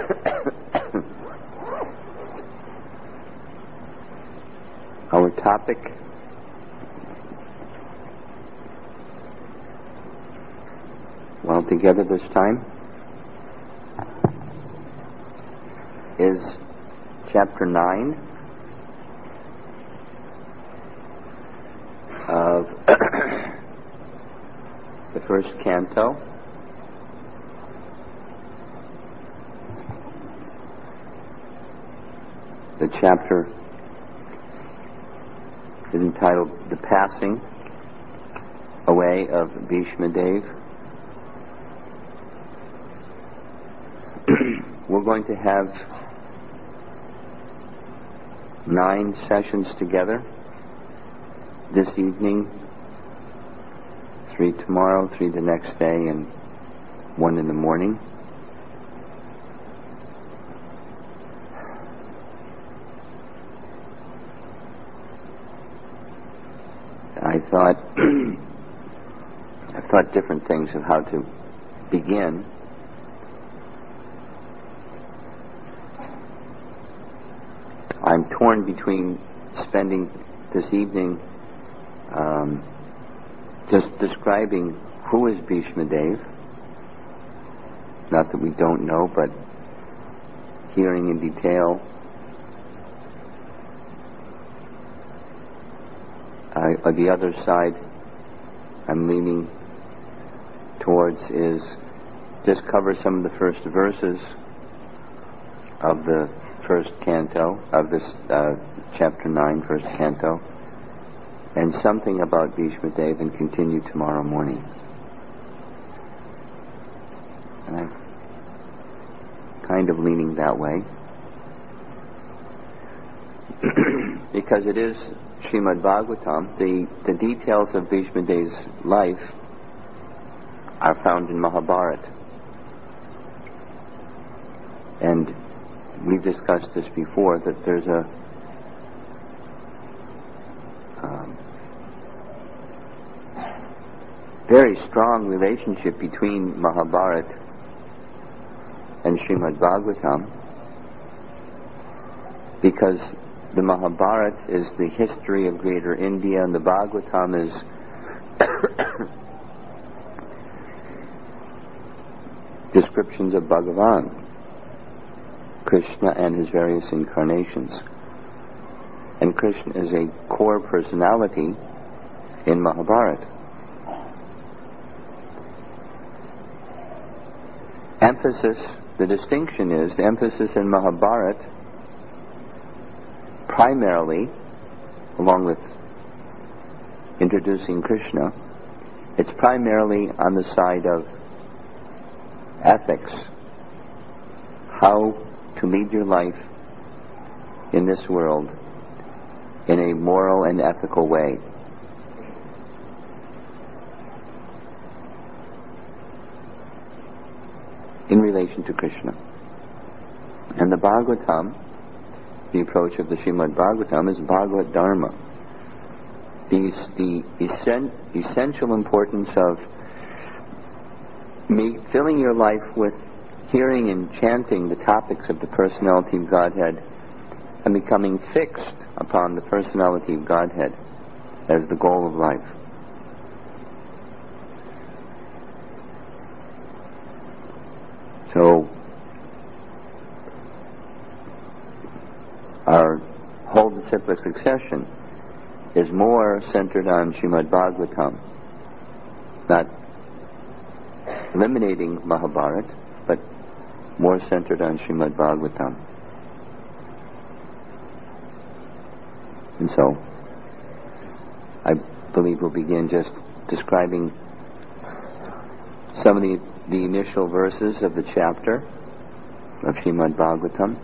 Our topic together this time is chapter 9 of the first canto. The chapter is entitled The Passing Away of Bhishma Dev. We're going to have 9 sessions together this evening, 3 tomorrow, 3 the next day, and 1 in the morning. I thought different things of how to begin. I'm torn between spending this evening just describing who is Bhishma Dev, not that we don't know, but hearing in detail. On the other side, I'm leaning towards is just cover some of the first verses of the first canto, of this chapter 9, first canto, and something about Bhishma Dev, and continue tomorrow morning. And I'm kind of leaning that way because it is Srimad Bhagavatam. The details of Bhishma Dev's life are found in Mahabharata. And we've discussed this before, that there's a very strong relationship between Mahabharata and Srimad Bhagavatam, because the Mahabharata is the history of Greater India, and the Bhagavatam is descriptions of Bhagavan, Krishna and his various incarnations. And Krishna is a core personality in Mahabharata. The distinction is, the emphasis in Mahabharata primarily, along with introducing Krishna, it's primarily on the side of ethics, how to lead your life in this world in a moral and ethical way. In relation to Krishna. And the Bhagavatam, the approach of the Srimad Bhagavatam, is Bhagavad Dharma. The essential importance of filling your life with hearing and chanting the topics of the personality of Godhead, and becoming fixed upon the personality of Godhead as the goal of life. So, our whole disciplic succession is more centered on Srimad Bhagavatam, not eliminating Mahabharata, but more centered on Srimad Bhagavatam. And so, I believe we'll begin just describing some of the initial verses of the chapter of Srimad Bhagavatam.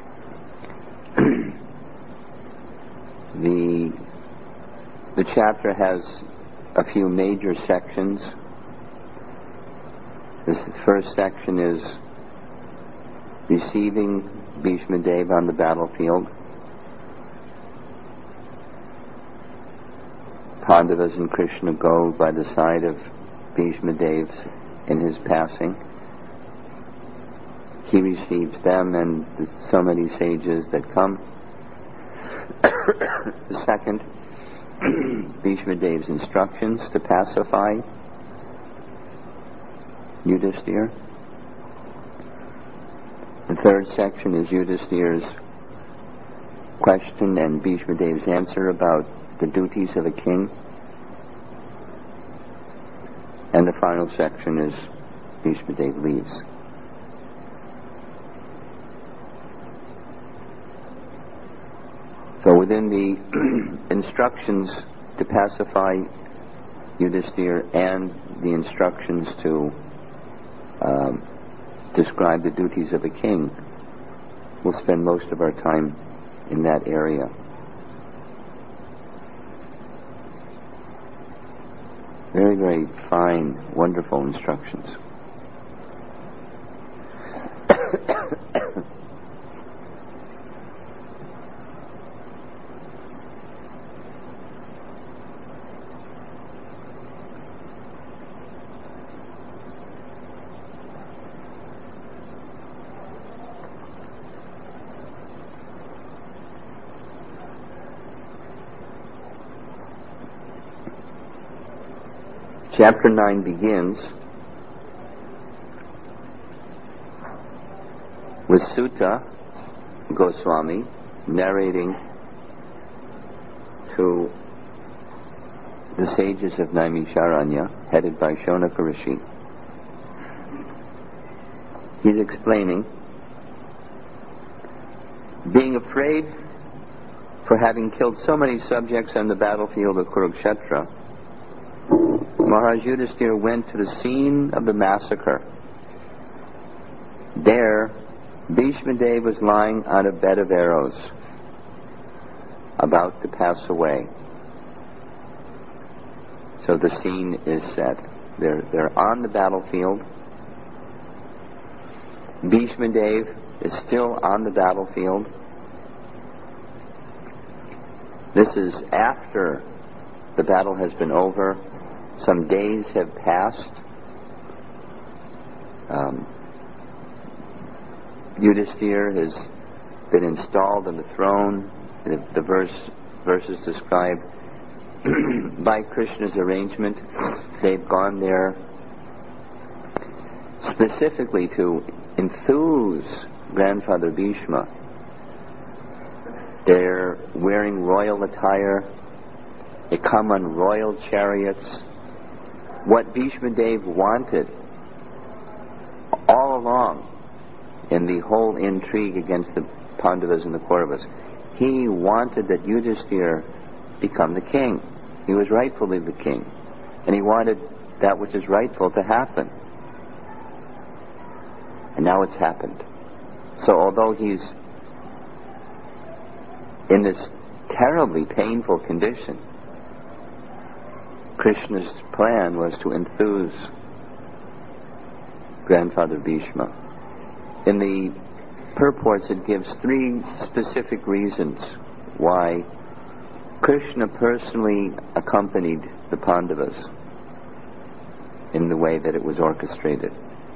The chapter has a few major sections. This first section is receiving Bhishma Dev on the battlefield. Pandavas and Krishna go by the side of Bhishma Dev in his passing. he receives them and so many sages that come. The second, Bhishma Dev's instructions to pacify Yudhisthira. The third section is Yudhisthira's question and Bhishma Dev's answer about the duties of a king. And the final section is Bhishma Dev leaves. So within the instructions to pacify Yudhisthira and the instructions to describe the duties of a king, we'll spend most of our time in that area. Very, very fine, wonderful instructions. Chapter 9 begins with Sutta Goswami narrating to the sages of Naimisharanya, headed by Shonaka Rishi. He's explaining, being afraid for having killed so many subjects on the battlefield of Kurukshetra, Maharaj Yudhisthira went to the scene of the massacre. There, Bhishma Dev was lying on a bed of arrows, about to pass away. So the scene is set. They're on the battlefield. Bhishma Dev is still on the battlefield. This is after the battle has been over. Some days have passed. Yudhisthira has been installed on the throne. The verses describe by Krishna's arrangement. They've gone there specifically to enthuse grandfather Bhishma. They're wearing royal attire. They come on royal chariots. What Bhishma Dev wanted all along in the whole intrigue against the Pandavas and the Kauravas, he wanted that Yudhisthira become the king. He was rightfully the king, and he wanted that which is rightful to happen. And now it's happened. So although he's in this terribly painful condition, Krishna's plan was to enthuse grandfather Bhishma. In the purports, it gives 3 specific reasons why Krishna personally accompanied the Pandavas in the way that it was orchestrated.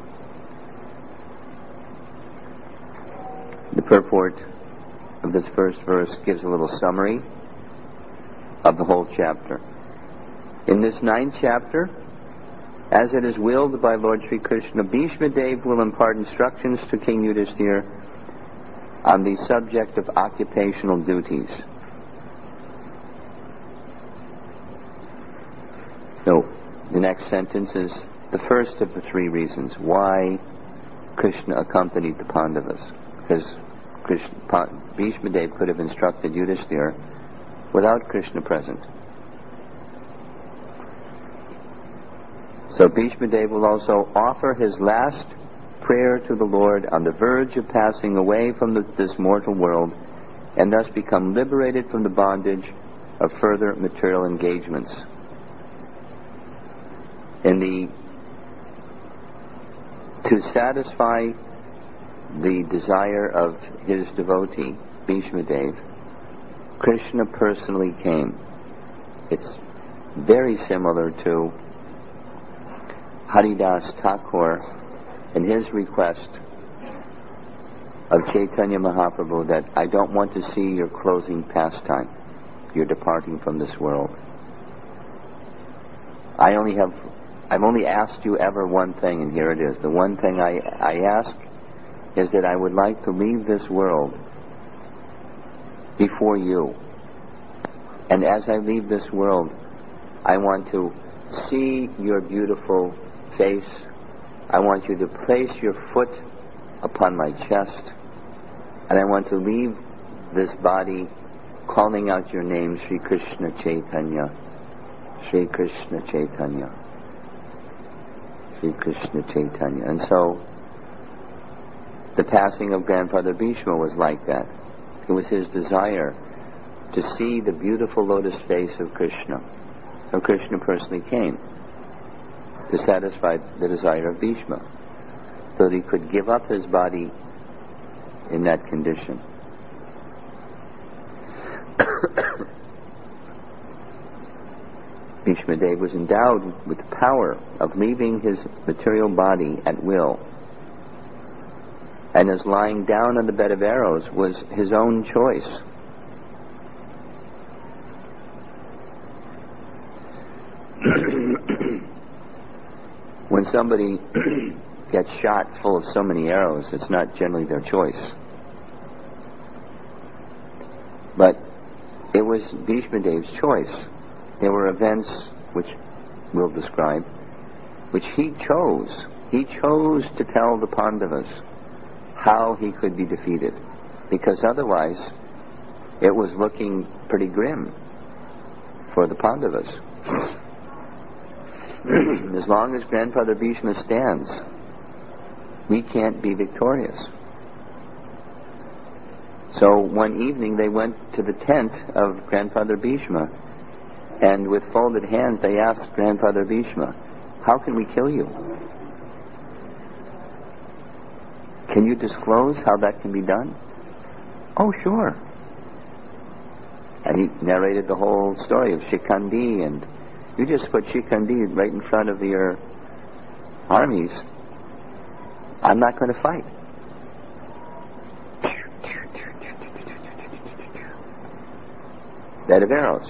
The purport of this first verse gives a little summary of the whole chapter. In this 9th chapter, as it is willed by Lord Sri Krishna, Bhishma Dev will impart instructions to King Yudhisthira on the subject of occupational duties. So, the next sentence is the first of the 3 reasons why Krishna accompanied the Pandavas. Because Bhishma Dev could have instructed Yudhisthira without Krishna present. So Bhishma Dev will also offer his last prayer to the Lord on the verge of passing away from this mortal world, and thus become liberated from the bondage of further material engagements. To satisfy the desire of his devotee, Bhishma Dev, Krishna personally came. It's very similar to Haridas Thakur in his request of Chaitanya Mahaprabhu that I don't want to see your closing pastime. You're departing from this world. I've only asked you ever one thing, and here it is. The one thing I ask is that I would like to leave this world before you. And as I leave this world, I want to see your beautiful face. I want you to place your foot upon my chest. And I want to leave this body calling out your name, Sri Krishna Chaitanya. Sri Krishna Chaitanya. Sri Krishna Chaitanya. And so, the passing of Grandfather Bhishma was like that. It was his desire to see the beautiful lotus face of Krishna. So Krishna personally came to satisfy the desire of Bhishma, so that he could give up his body in that condition. Bhishma Dev was endowed with the power of leaving his material body at will, and his lying down on the bed of arrows was his own choice. When somebody gets shot full of so many arrows, it's not generally their choice. But it was Bhishma Dev's choice. There were events, which we'll describe, which he chose. He chose to tell the Pandavas how he could be defeated, because otherwise it was looking pretty grim for the Pandavas. As long as Grandfather Bhishma stands, we can't be victorious. So one evening they went to the tent of Grandfather Bhishma, and with folded hands they asked Grandfather Bhishma, "How can we kill you? Can you disclose how that can be done?" "Oh, sure." And he narrated the whole story of Shikhandi, and you just put Shikhandi right in front of your armies, I'm not going to fight. Bed of arrows.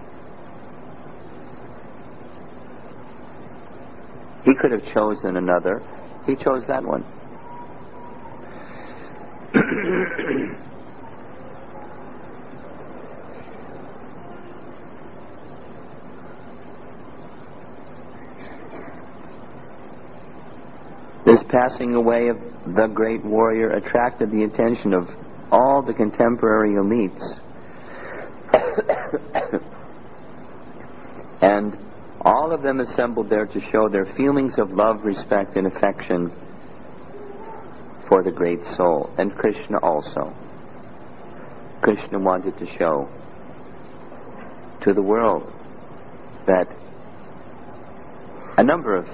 He could have chosen another. He chose that one. This passing away of the great warrior attracted the attention of all the contemporary elites. And all of them assembled there to show their feelings of love, respect, and affection for the great soul. And Krishna also. Krishna wanted to show to the world that in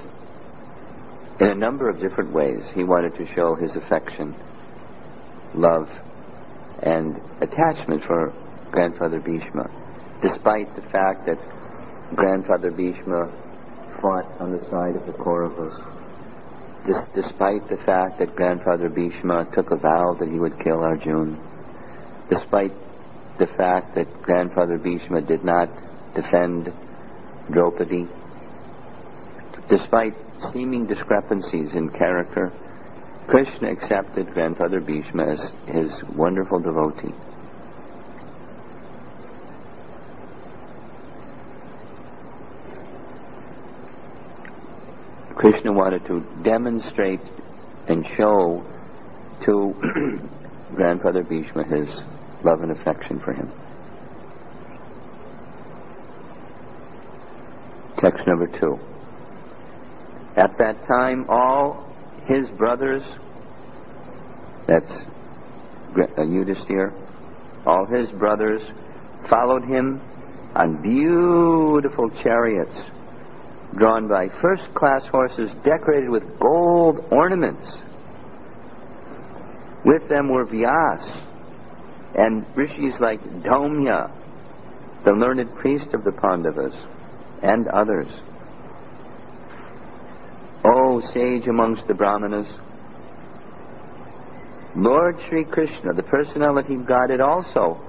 a number of different ways, he wanted to show his affection, love, and attachment for Grandfather Bhishma, despite the fact that Grandfather Bhishma fought on the side of the Kauravas, despite the fact that Grandfather Bhishma took a vow that he would kill Arjuna, despite the fact that Grandfather Bhishma did not defend Draupadi, despite seeming discrepancies in character, Krishna accepted Grandfather Bhishma as his wonderful devotee. Krishna wanted to demonstrate and show to Grandfather Bhishma his love and affection for him. Text number 2. At that time, all his brothers, that's Yudhisthira, all his brothers followed him on beautiful chariots drawn by first-class horses decorated with gold ornaments. With them were Vyas and rishis like Dhaumya, the learned priest of the Pandavas, and others. O sage amongst the Brahmanas, Lord Sri Krishna, the personality of Godhead, also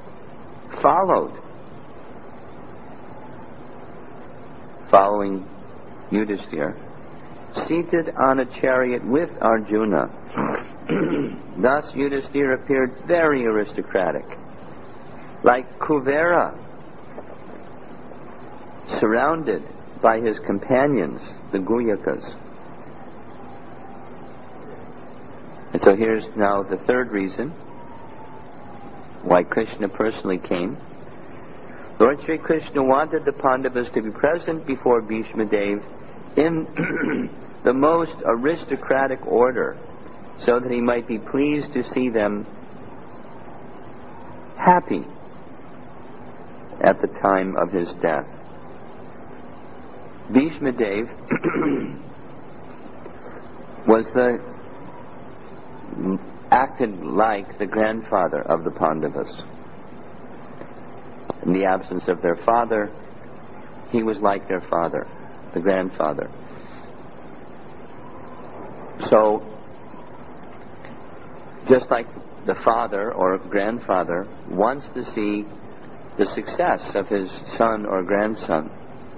following Yudhisthira, seated on a chariot with Arjuna. Thus Yudhisthira appeared very aristocratic, like Kuvera, surrounded by his companions, the Guyakas. And so here's now the third reason why Krishna personally came. Lord Sri Krishna wanted the Pandavas to be present before Bhishma Dev in the most aristocratic order, so that he might be pleased to see them happy at the time of his death. Bhishma Dev acted like the grandfather of the Pandavas. In the absence of their father, he was like their father, the grandfather. So, just like the father or grandfather wants to see the success of his son or grandson,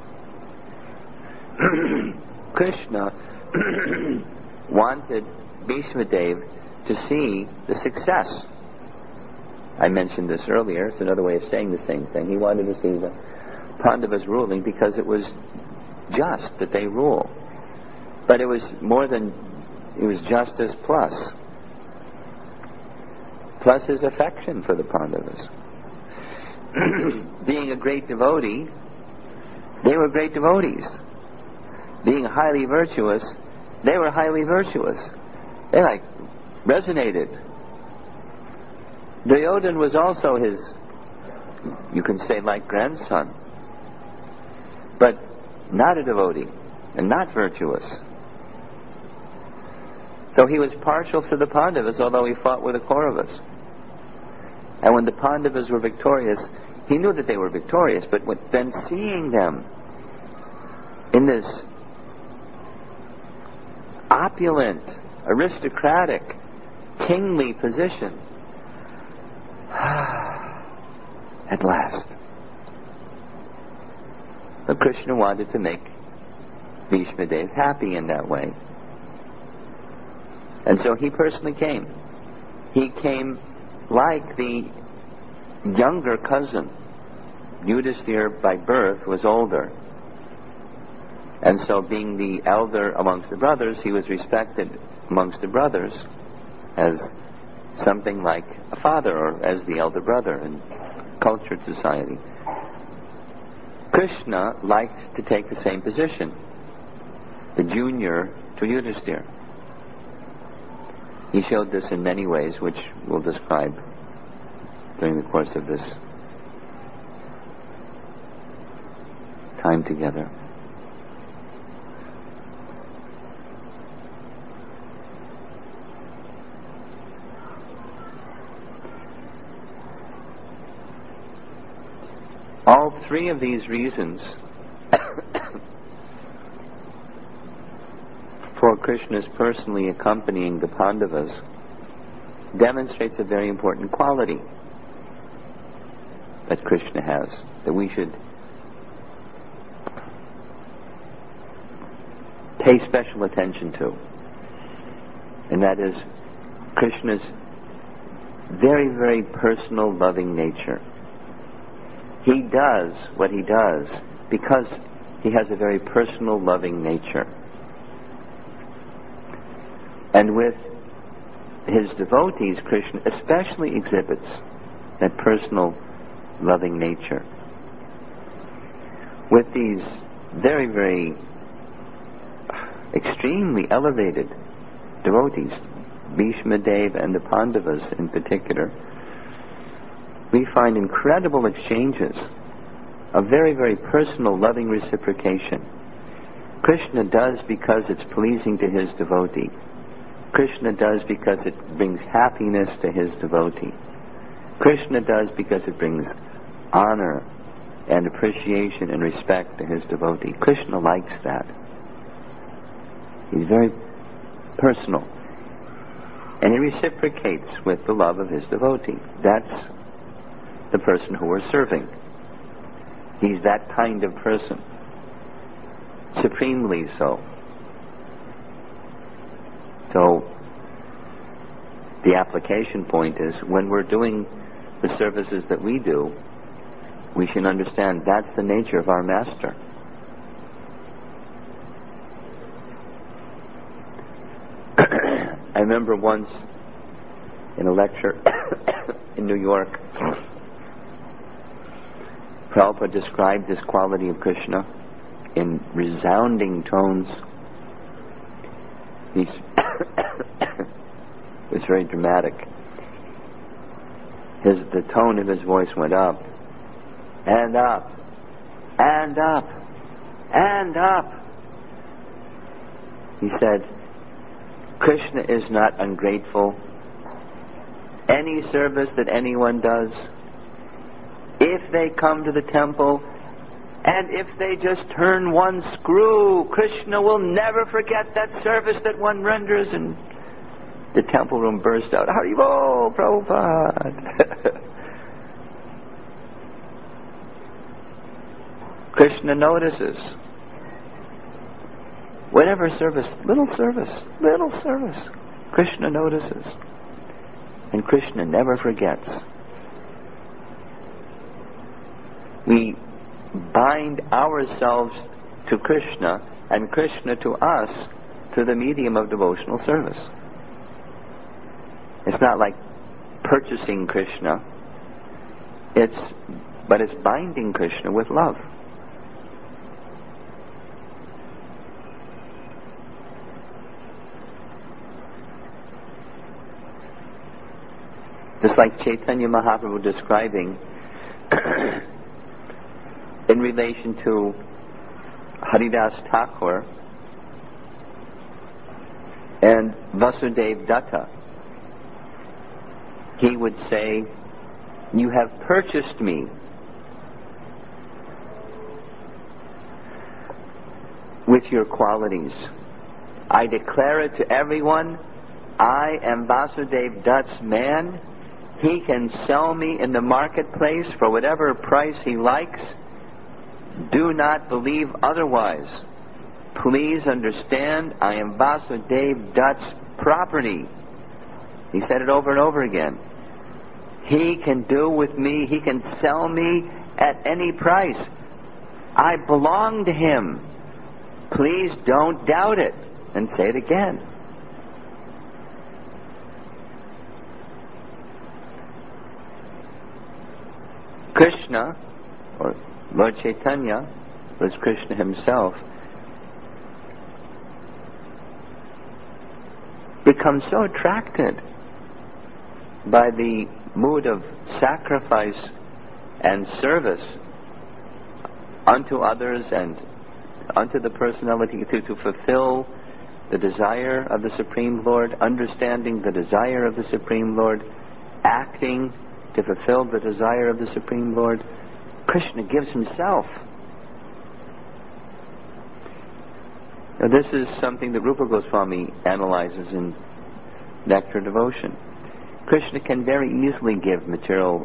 Krishna wanted Bhishma Dev to see the success. I mentioned this earlier. It's another way of saying the same thing. He wanted to see the Pandavas ruling because it was just that they rule. But it was more than, it was justice plus his affection for the Pandavas. Being a great devotee, they were great devotees. Being highly virtuous, they were highly virtuous. They resonated. Duryodhana was also his, you can say, like grandson, but not a devotee and not virtuous. So he was partial to the Pandavas, although he fought with the Kauravas. And when the Pandavas were victorious, he knew that they were victorious, but then seeing them in this opulent, aristocratic, kingly position, at last. But Krishna wanted to make Bhishma Dev happy in that way. And so he personally came. He came like the younger cousin. Yudhisthira by birth was older. And so being the elder amongst the brothers, he was respected amongst the brothers as something like a father, or as the elder brother in cultured society. Krishna liked to take the same position, the junior to Yudhisthira. He showed this in many ways, which we'll describe during the course of this time together. All three of these reasons for Krishna's personally accompanying the Pandavas demonstrates a very important quality that Krishna has, that we should pay special attention to. And that is Krishna's very, very personal, loving nature. He does what he does because he has a very personal, loving nature. And with his devotees, Krishna especially exhibits that personal, loving nature. With these very, very extremely elevated devotees, Bhishma Dev and the Pandavas in particular, we find incredible exchanges of very, very personal, loving reciprocation. Krishna does because it's pleasing to his devotee. Krishna does because it brings happiness to his devotee. Krishna does because it brings honor and appreciation and respect to his devotee. Krishna likes that. He's very personal. And he reciprocates with the love of his devotee. That's the person who we're serving. He's that kind of person. Supremely so. So, the application point is, when we're doing the services that we do, we should understand that's the nature of our master. I remember once in a lecture in New York, Prabhupada described this quality of Krishna in resounding tones. It was very dramatic. The tone of his voice went up, and up, and up, and up. He said, Krishna is not ungrateful. Any service that anyone does, if they come to the temple, and if they just turn one screw, Krishna will never forget that service that one renders. And the temple room burst out, Haribol, Prabhupada. Krishna notices. Whatever service, little service, Krishna notices. And Krishna never forgets. We bind ourselves to Krishna and Krishna to us through the medium of devotional service. It's not like purchasing Krishna, but it's binding Krishna with love. Just like Chaitanya Mahaprabhu describing in relation to Haridas Thakur and Vasudev Datta, he would say, you have purchased me with your qualities. I declare it to everyone, I am Vasudev Dutt's man. He can sell me in the marketplace for whatever price he likes. Do not believe otherwise. Please understand, I am Vasudev Dutt's property. He said it over and over again. He can do with me, he can sell me at any price. I belong to him. Please don't doubt it. And say it again. Krishna, or Lord Chaitanya, was Krishna himself, becomes so attracted by the mood of sacrifice and service unto others and unto the personality to fulfill the desire of the Supreme Lord, understanding the desire of the Supreme Lord, acting to fulfill the desire of the Supreme Lord. Krishna gives himself. Now this is something that Rupa Goswami analyzes in Nectar Devotion. Krishna can very easily give material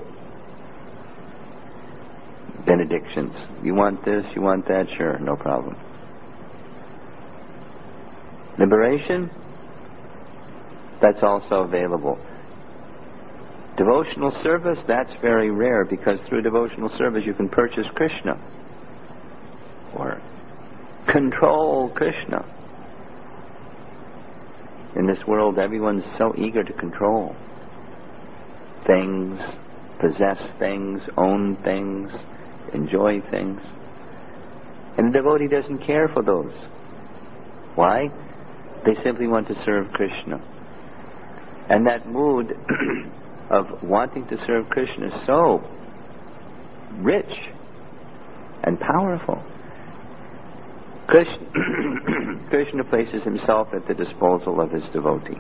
benedictions. You want this, you want that, sure, no problem. Liberation, that's also available. Devotional service, that's very rare, because through devotional service you can purchase Krishna or control Krishna. In this world, everyone's so eager to control things, possess things, own things, enjoy things. And the devotee doesn't care for those. Why? They simply want to serve Krishna. And that mood of wanting to serve Krishna is so rich and powerful. Krishna places himself at the disposal of his devotee.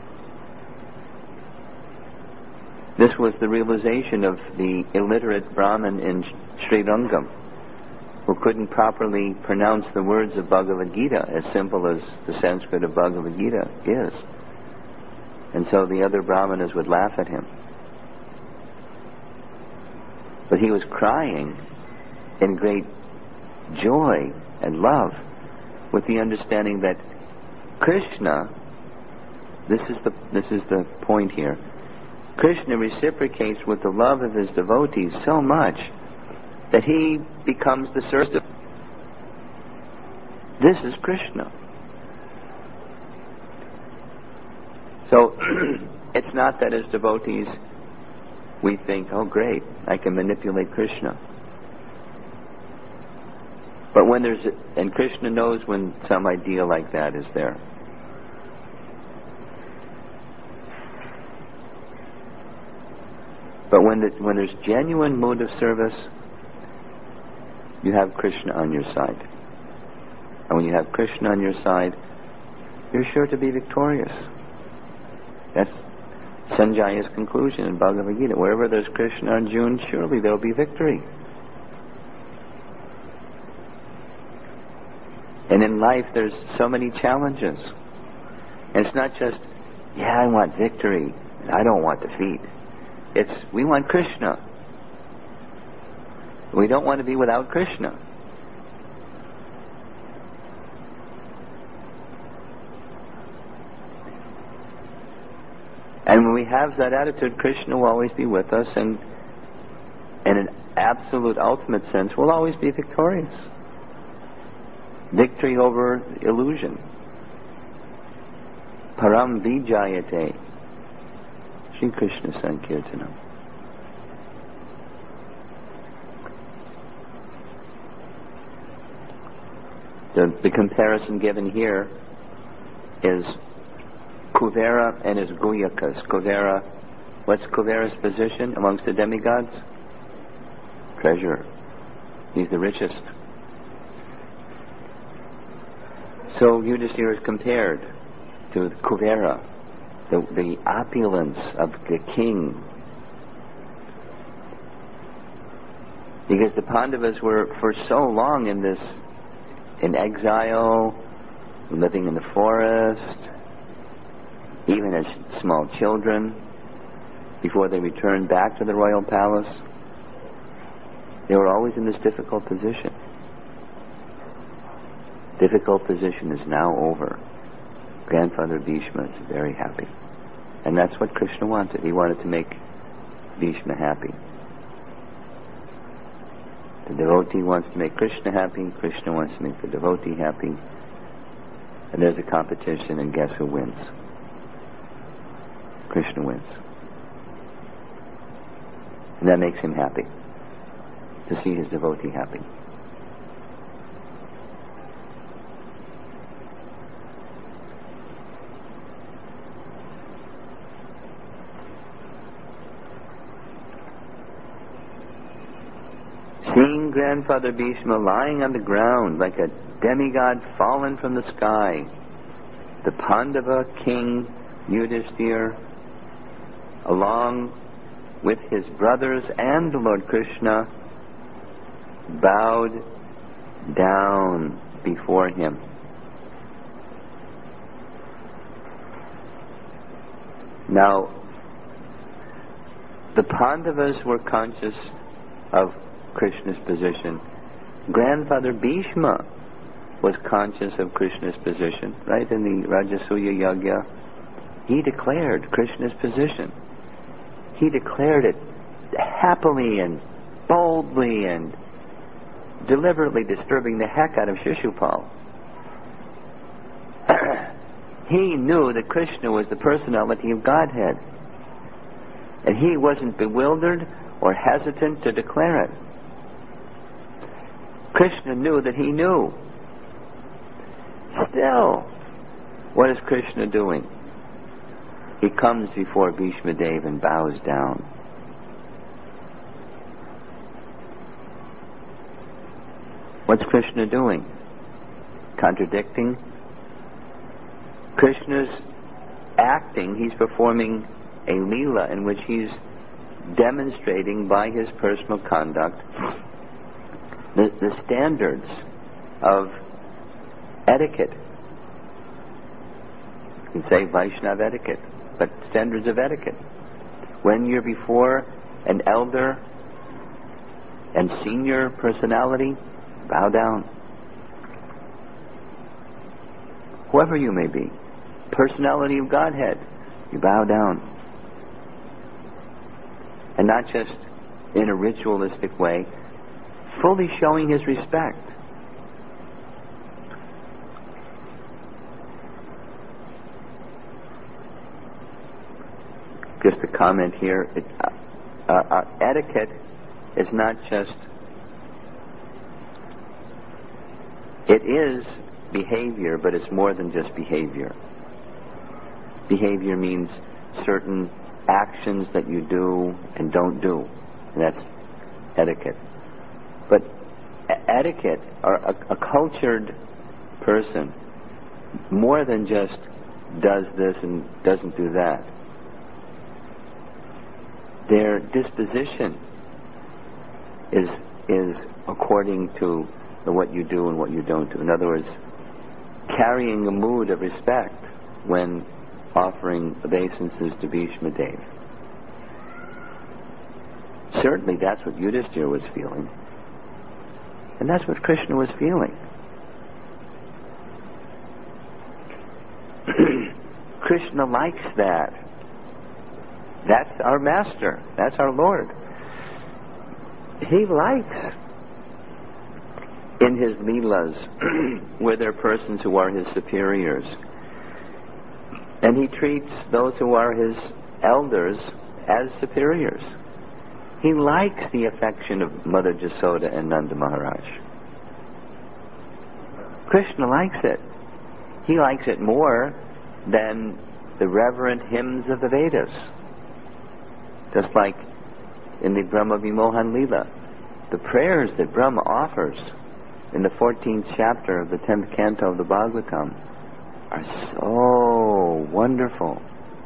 This was the realization of the illiterate Brahmin in Srirangam, who couldn't properly pronounce the words of Bhagavad Gita, as simple as the Sanskrit of Bhagavad Gita is. And so the other brahmanas would laugh at him. But he was crying in great joy and love, with the understanding that Krishna, this is the point here, Krishna reciprocates with the love of his devotees so much that he becomes the servant. This is Krishna. So it's not that as devotees we think, oh great, I can manipulate Krishna. But when and Krishna knows when some idea like that is there. But when there's genuine mood of service, you have Krishna on your side. And when you have Krishna on your side, you're sure to be victorious. That's Sanjaya's conclusion in Bhagavad Gita. Wherever there's Krishna Arjuna, surely there'll be victory. And in life there's so many challenges. And it's not just, I want victory, and I don't want defeat. It's, we want Krishna. We don't want to be without Krishna. And when we have that attitude, Krishna will always be with us, and in an absolute, ultimate sense, we'll always be victorious. Victory over illusion. Param vijayate. Shri Krishna Sankirtanam. The comparison given here is Kuvera and his Guyakas. Kuvera, what's Kuvera's position amongst the demigods? Treasurer. He's the richest. So Yudhisthira is compared to Kuvera, the opulence of the king. Because the Pandavas were for so long in exile, living in the forest, even as small children, before they returned back to the royal palace. They were always in this difficult position. Difficult position is now over. Grandfather Bhishma is very happy. And that's what Krishna wanted. He wanted to make Bhishma happy. The devotee wants to make Krishna happy. Krishna wants to make the devotee happy. And there's a competition, and guess who wins? Krishna wins. And that makes him happy, to see his devotee happy. Seeing Grandfather Bhishma lying on the ground like a demigod fallen from the sky, the Pandava king Yudhisthira, along with his brothers and the Lord Krishna, bowed down before him. Now, the Pandavas were conscious of Krishna's position. Grandfather Bhishma was conscious of Krishna's position, right? In the Rajasuya Yagya, he declared Krishna's position. He declared it happily and boldly and deliberately, disturbing the heck out of Shishupal. He knew that Krishna was the personality of Godhead, and he wasn't bewildered or hesitant to declare it. Krishna knew that he knew. Still, what is Krishna doing? He comes before Bhishma Dev and bows down. What's Krishna doing? Contradicting? Krishna's acting, he's performing a leela in which he's demonstrating by his personal conduct the standards of etiquette. You can say Vaishnava etiquette. but standards of etiquette. When you're before an elder and senior personality, bow down. Whoever you may be, personality of Godhead, you bow down. And not just in a ritualistic way, fully showing his respect. Just a comment here. Etiquette is not just... It is behavior, but it's more than just behavior. Behavior means certain actions that you do and don't do. And that's etiquette. But etiquette, or a cultured person, more than just does this and doesn't do that. Their disposition is according to what you do and what you don't do. In other words, carrying a mood of respect when offering obeisances to Bhishma Dev. Certainly that's what Yudhishthira was feeling. And that's what Krishna was feeling. Krishna likes that. That's our master. That's our Lord. He likes in his leelas where there are persons who are his superiors. And he treats those who are his elders as superiors. He likes the affection of Mother Jasoda and Nanda Maharaj. Krishna likes it. He likes it more than the reverent hymns of the Vedas. Just like in the Brahma Vimohan Leela, the prayers that Brahma offers in the 14th chapter of the 10th canto of the Bhagavatam are so wonderful.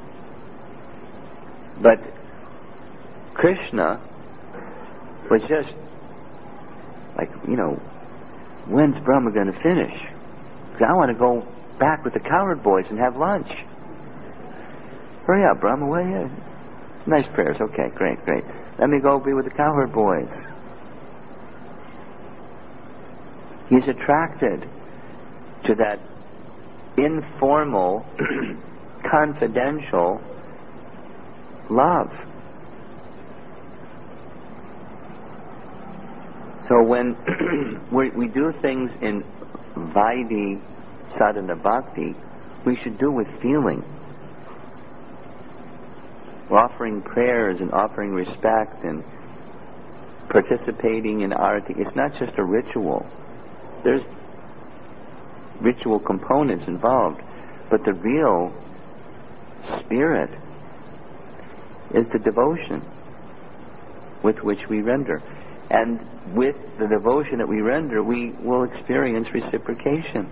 But Krishna was just like, when's Brahma going to finish? Because I want to go back with the cowherd boys and have lunch. Hurry up, Brahma, will you? Nice prayers. Okay, great. Let me go be with the cowherd boys. He's attracted to that informal, confidential love. So when we do things in Vaidhi Sadhana Bhakti, we should do with feeling. Offering prayers and offering respect and participating in arati. It's not just a ritual. There's ritual components involved, but the real spirit is the devotion with which we render. And with the devotion that we render, we will experience reciprocation.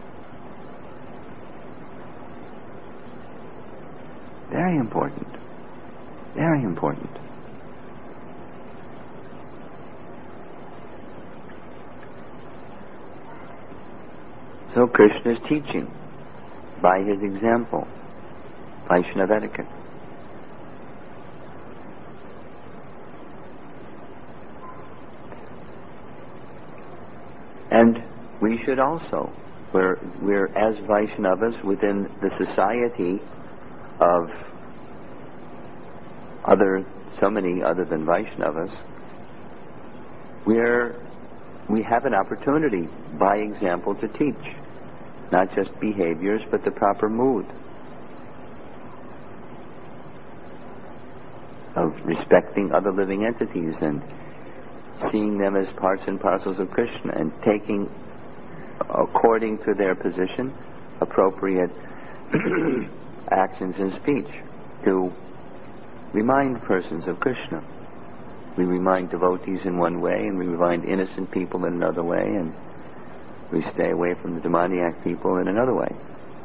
Very important. Very important. So Krishna is teaching by his example, Vaishnava etiquette. And we should also, we're as Vaishnavas within the society of so many other than Vaishnavas, we have an opportunity by example to teach not just behaviors but the proper mood of respecting other living entities and seeing them as parts and parcels of Krishna and taking, according to their position, appropriate actions and speech to remind persons of Krishna. We remind devotees in one way, and we remind innocent people in another way, and we stay away from the demoniac people in another way.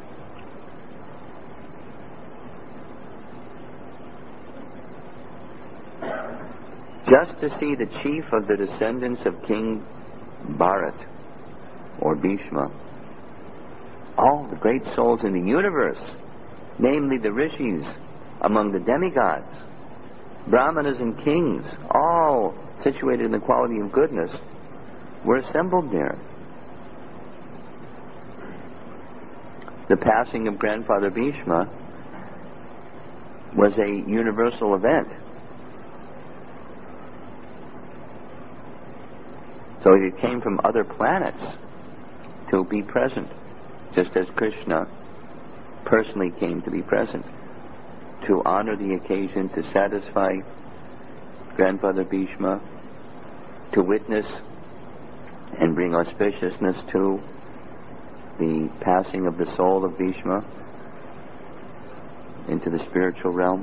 Just to see the chief of the descendants of King Bharat, or Bhishma, all the great souls in the universe, namely the rishis, among the demigods, brahmanas and kings, all situated in the quality of goodness, were assembled there. The passing of Grandfather Bhishma was a universal event. So it came from other planets to be present, just as Krishna personally came to be present, to honor the occasion, to satisfy Grandfather Bhishma, to witness and bring auspiciousness to the passing of the soul of Bhishma into the spiritual realm.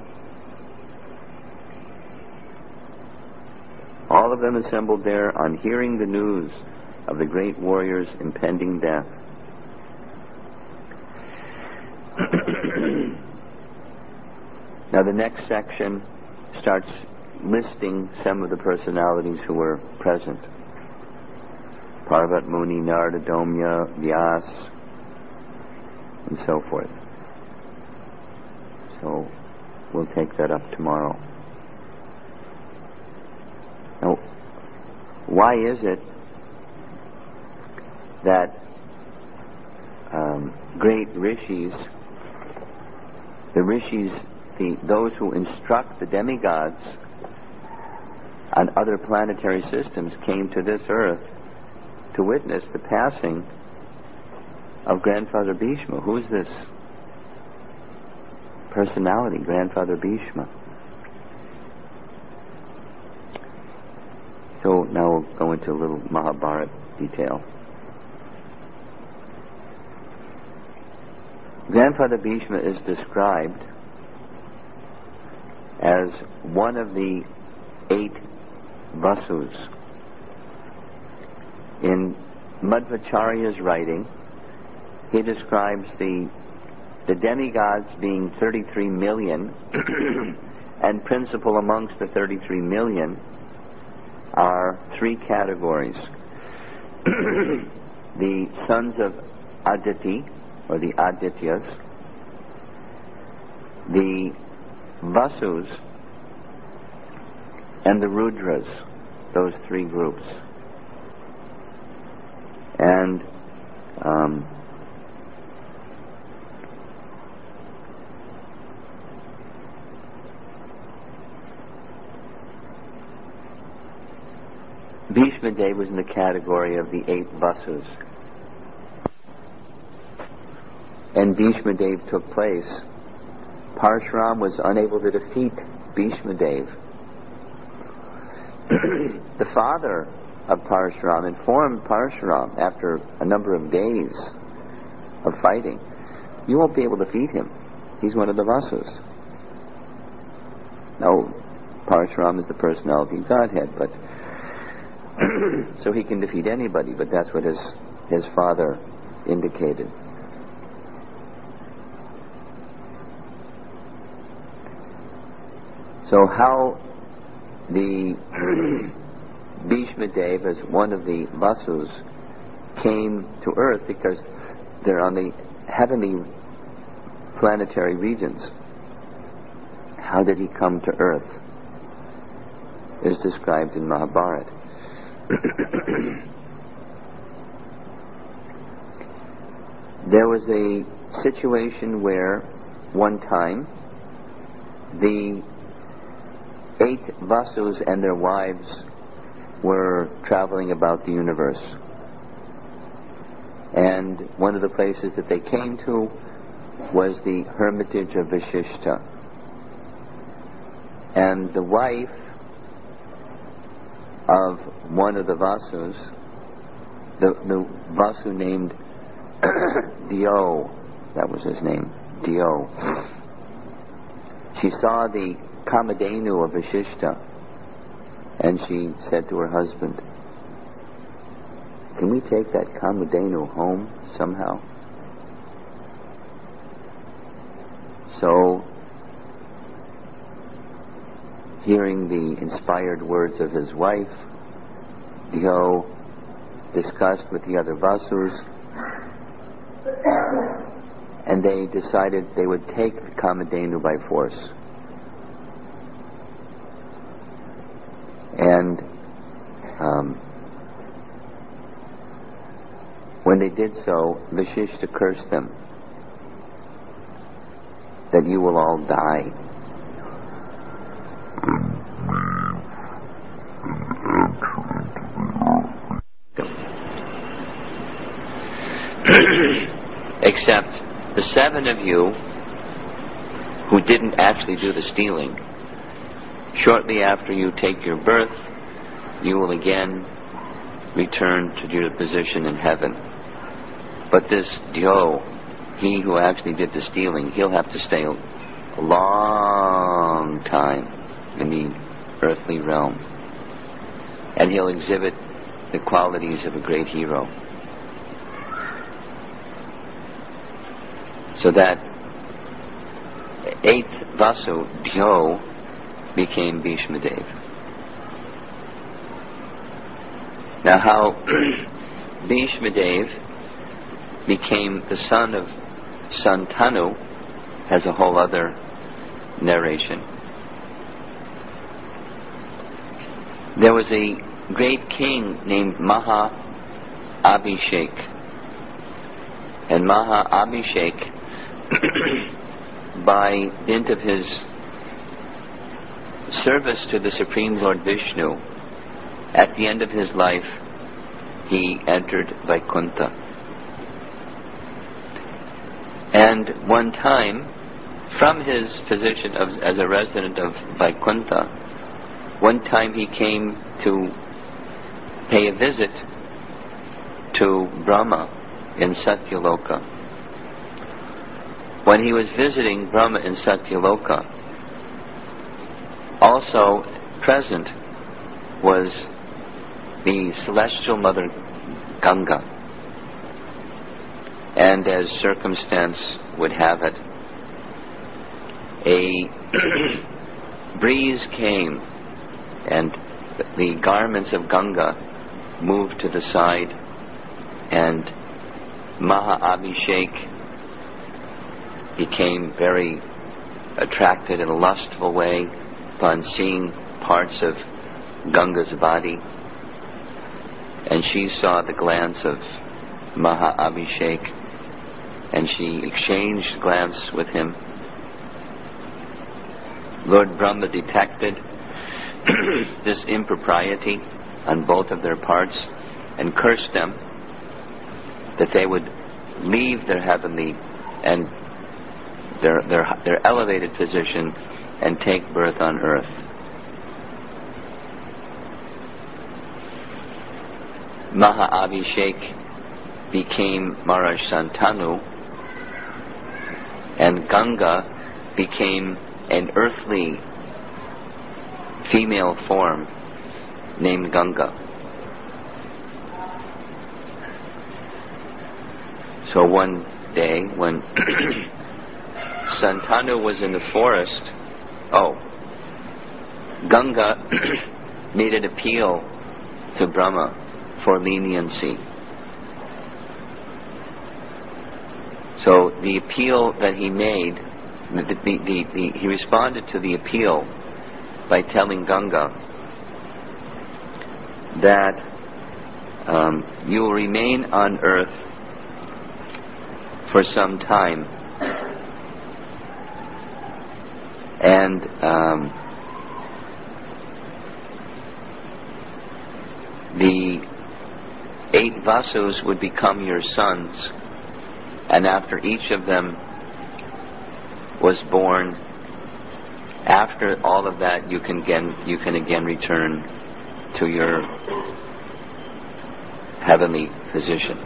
All of them assembled there on hearing the news of the great warrior's impending death. Now the next section starts listing some of the personalities who were present. Parvat Muni, Narada, Domya, Vyas, and so forth. So we'll take that up tomorrow. Now, why is it that great rishis, the rishis, those who instruct the demigods on other planetary systems, came to this earth to witness the passing of Grandfather Bhishma? Who is this personality, Grandfather Bhishma? So now we'll go into a little Mahabharata detail. Grandfather Bhishma is described as one of the 8 Vasus. In Madhvacharya's writing, he describes the demigods being 33 million, and principal amongst the 33 million are 3 categories. The sons of Aditi, or the Adityas, the Vasus, and the Rudras, those 3 groups. And Bhishma Dev was in the category of the 8 Vasus. And Bhishma Dev took place. Parshuram was unable to defeat Bhishma Dev. The father of Parshuram informed Parshuram after a number of days of fighting, "You won't be able to defeat him. He's one of the Vasus." Now, Parshuram is the personality of Godhead, but so he can defeat anybody, but that's what his father indicated. So how the Bhishma Dev, as one of the Vasus, came to earth, because they're on the heavenly planetary regions. How did he come to earth? Is described in Mahabharata. There was a situation where one time the 8 Vasus and their wives were traveling about the universe. And one of the places that they came to was the hermitage of Vashishta. And the wife of one of the Vasus, the Vasu named Dio, that was his name, Dio, she saw the Kamadhenu of Vashishta, and she said to her husband, "Can we take that Kamadhenu home somehow?" So, hearing the inspired words of his wife, Dio discussed with the other Vasus, and they decided they would take Kamadhenu by force. And when they did so, Vashishta cursed them that you will all die. Except the 7 of you who didn't actually do the stealing, shortly after you take your birth, you will again return to your position in heaven. But this Dyo, he who actually did the stealing, he'll have to stay a long time in the earthly realm. And he'll exhibit the qualities of a great hero. So that 8th Vasu, Dyo, became Bhishmadev. Now how Bhishmadev became the son of Santanu has a whole other narration. There was a great king named Maha Abhishek. And Maha Abhishek, by dint of his service to the Supreme Lord Vishnu, at the end of his life, he entered Vaikuntha. And one time, from his position as a resident of Vaikuntha, one time he came to pay a visit to Brahma in Satyaloka. When he was visiting Brahma in Satyaloka, also present was the celestial mother Ganga. And as circumstance would have it, a breeze came and the garments of Ganga moved to the side, and Maha Abhishek became very attracted in a lustful way upon seeing parts of Ganga's body, and she saw the glance of Maha Abhishek, and she exchanged glance with him. Lord Brahma detected this impropriety on both of their parts and cursed them that they would leave their heavenly and their elevated position and take birth on earth. Maha Abhishek became Maharaj Santanu, and Ganga became an earthly female form named Ganga. So one day when Santanu was in the forest, Ganga made an appeal to Brahma for leniency. So the appeal that he made, he responded to the appeal by telling Ganga that you will remain on earth for some time, and the 8 Vasus would become your sons, and after each of them was born, after all of that you can again return to your heavenly position.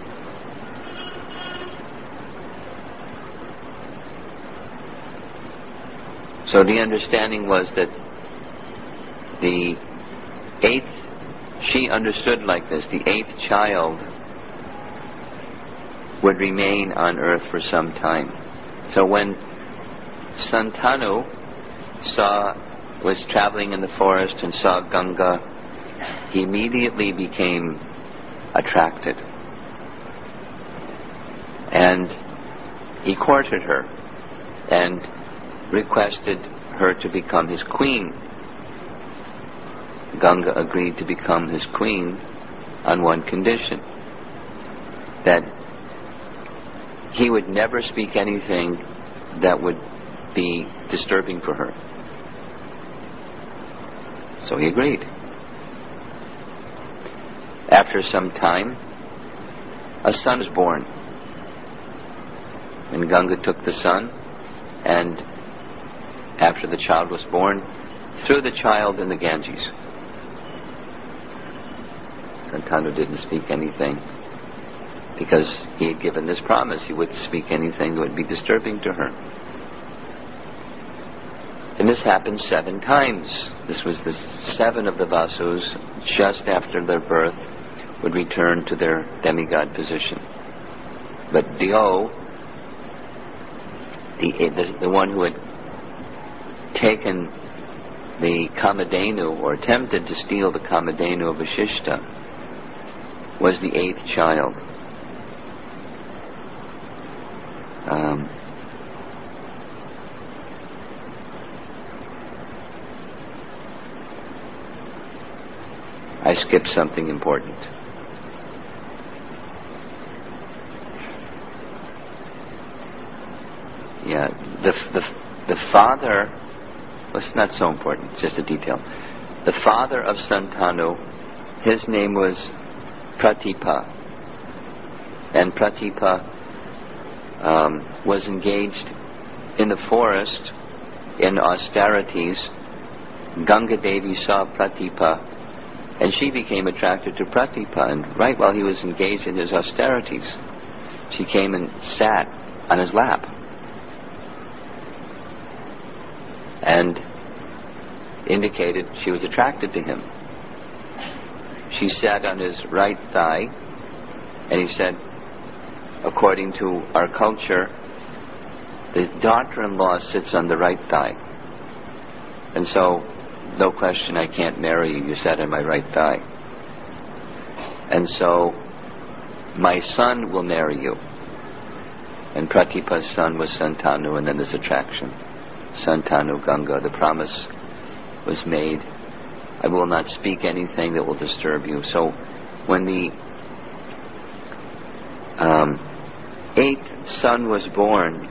So the understanding was that the 8th, she understood like this, the 8th child would remain on earth for some time. So when Santanu was traveling in the forest and saw Ganga, he immediately became attracted. And he courted her and requested her to become his queen. Ganga agreed to become his queen on one condition, that he would never speak anything that would be disturbing for her. So he agreed. After some time, a son was born. And Ganga took the son, and after the child was born, threw the child in the Ganges. Santanu didn't speak anything, because he had given this promise he wouldn't speak anything that would be disturbing to her. And this happened 7 times. This was the 7 of the Vasus, just after their birth, would return to their demigod position. But Dio, the one who had taken the Kamadhenu, or attempted to steal the Kamadhenu of Vashishta, was the 8th child. I skipped something important. Yeah, the father, well, it's not so important, it's just a detail. The father of Santanu, his name was Pratipa. And Pratipa was engaged in the forest in austerities. Ganga Devi saw Pratipa, and she became attracted to Pratipa. And right while he was engaged in his austerities, she came and sat on his lap. And indicated she was attracted to him. She sat on his right thigh, and he said, according to our culture, the daughter-in-law sits on the right thigh. And so, no question, I can't marry you. You sat on my right thigh. And so, my son will marry you. And Pratipa's son was Santanu, and then this attraction. Santanu Ganga, the promise was made, I will not speak anything that will disturb you. So when the 8th son was born,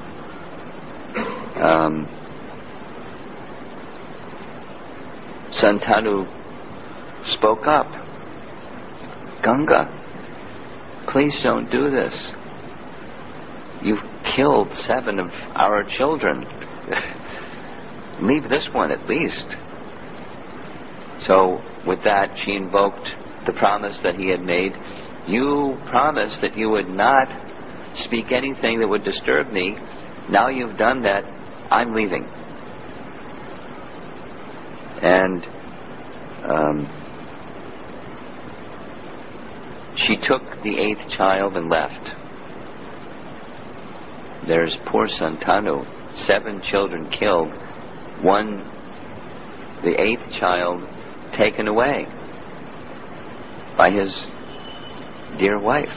Santanu spoke up. Ganga, please don't do this. You've killed 7 of our children. Leave this one at least. So with that, she invoked the promise that he had made. You promised that you would not speak anything that would disturb me. Now you've done that. I'm leaving. And she took the 8th child and left. There's poor Santanu. 7 children killed. The 8th child, taken away by his dear wife.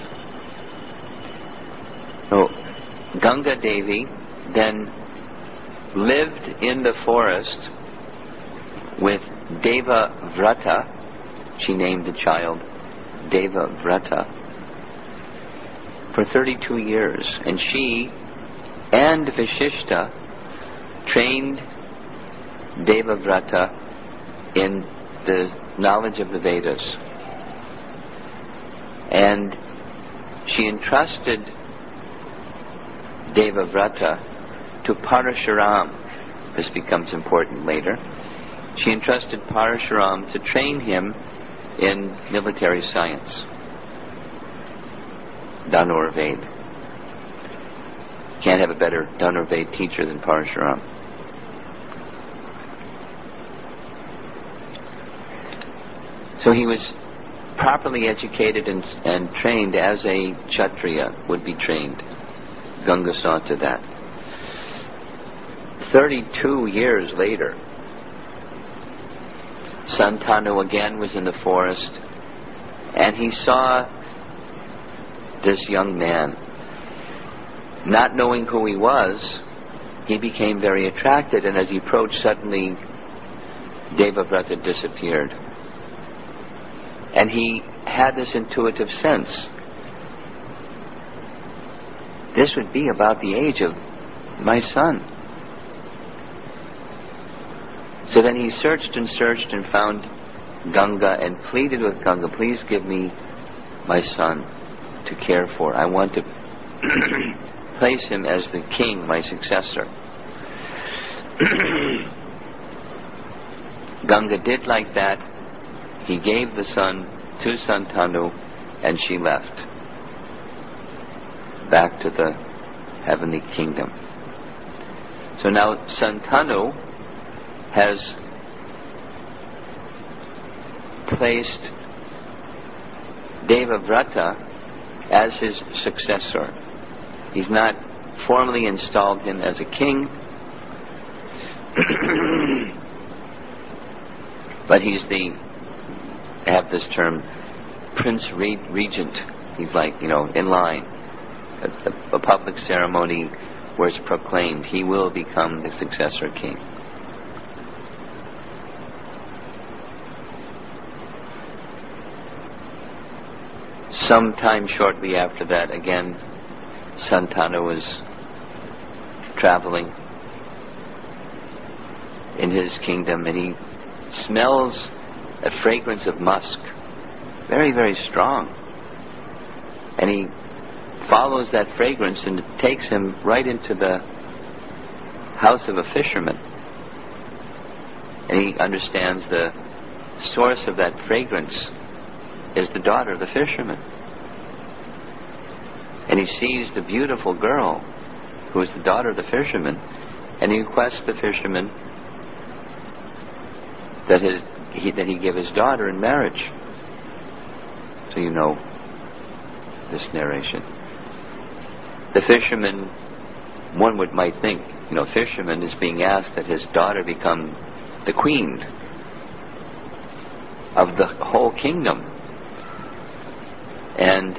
So Ganga Devi then lived in the forest with Deva Vrata. She named the child Deva Vrata for 32 years, and she and Vashishta trained Devavrata in the knowledge of the Vedas. And she entrusted Devavrata to Parashuram. This becomes important later. She entrusted Parashuram to train him in military science. Dhanurved. Can't have a better Dhanurved teacher than Parashuram. So he was properly educated and trained as a Kshatriya would be trained. Ganga saw to that. 32 years later, Santanu again was in the forest, and he saw this young man. Not knowing who he was, he became very attracted, and as he approached, suddenly Devavrata disappeared. And he had this intuitive sense. This would be about the age of my son. So then he searched and found Ganga and pleaded with Ganga, please give me my son to care for. I want to place him as the king, my successor. Ganga did like that. He gave the son to Santanu, and she left back to the heavenly kingdom. So now Santanu has placed Devavrata as his successor. He's not formally installed him as a king, but he's they have this term, Prince Regent. He's like, in line. A public ceremony where it's proclaimed he will become the successor king. Sometime shortly after that, again, Santanu was traveling in his kingdom, and he smells a fragrance of musk, very, very strong. And he follows that fragrance, and it takes him right into the house of a fisherman. And he understands the source of that fragrance is the daughter of the fisherman. And he sees the beautiful girl who is the daughter of the fisherman, and he requests the fisherman that he give his daughter in marriage. So you know this narration. The fisherman, one might think, fisherman is being asked that his daughter become the queen of the whole kingdom. And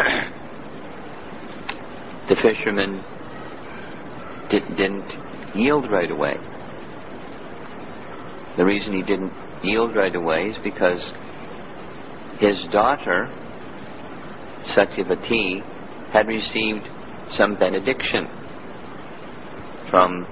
the fisherman didn't yield right away. The reason he didn't yield right away is because his daughter, Satyavati, had received some benediction from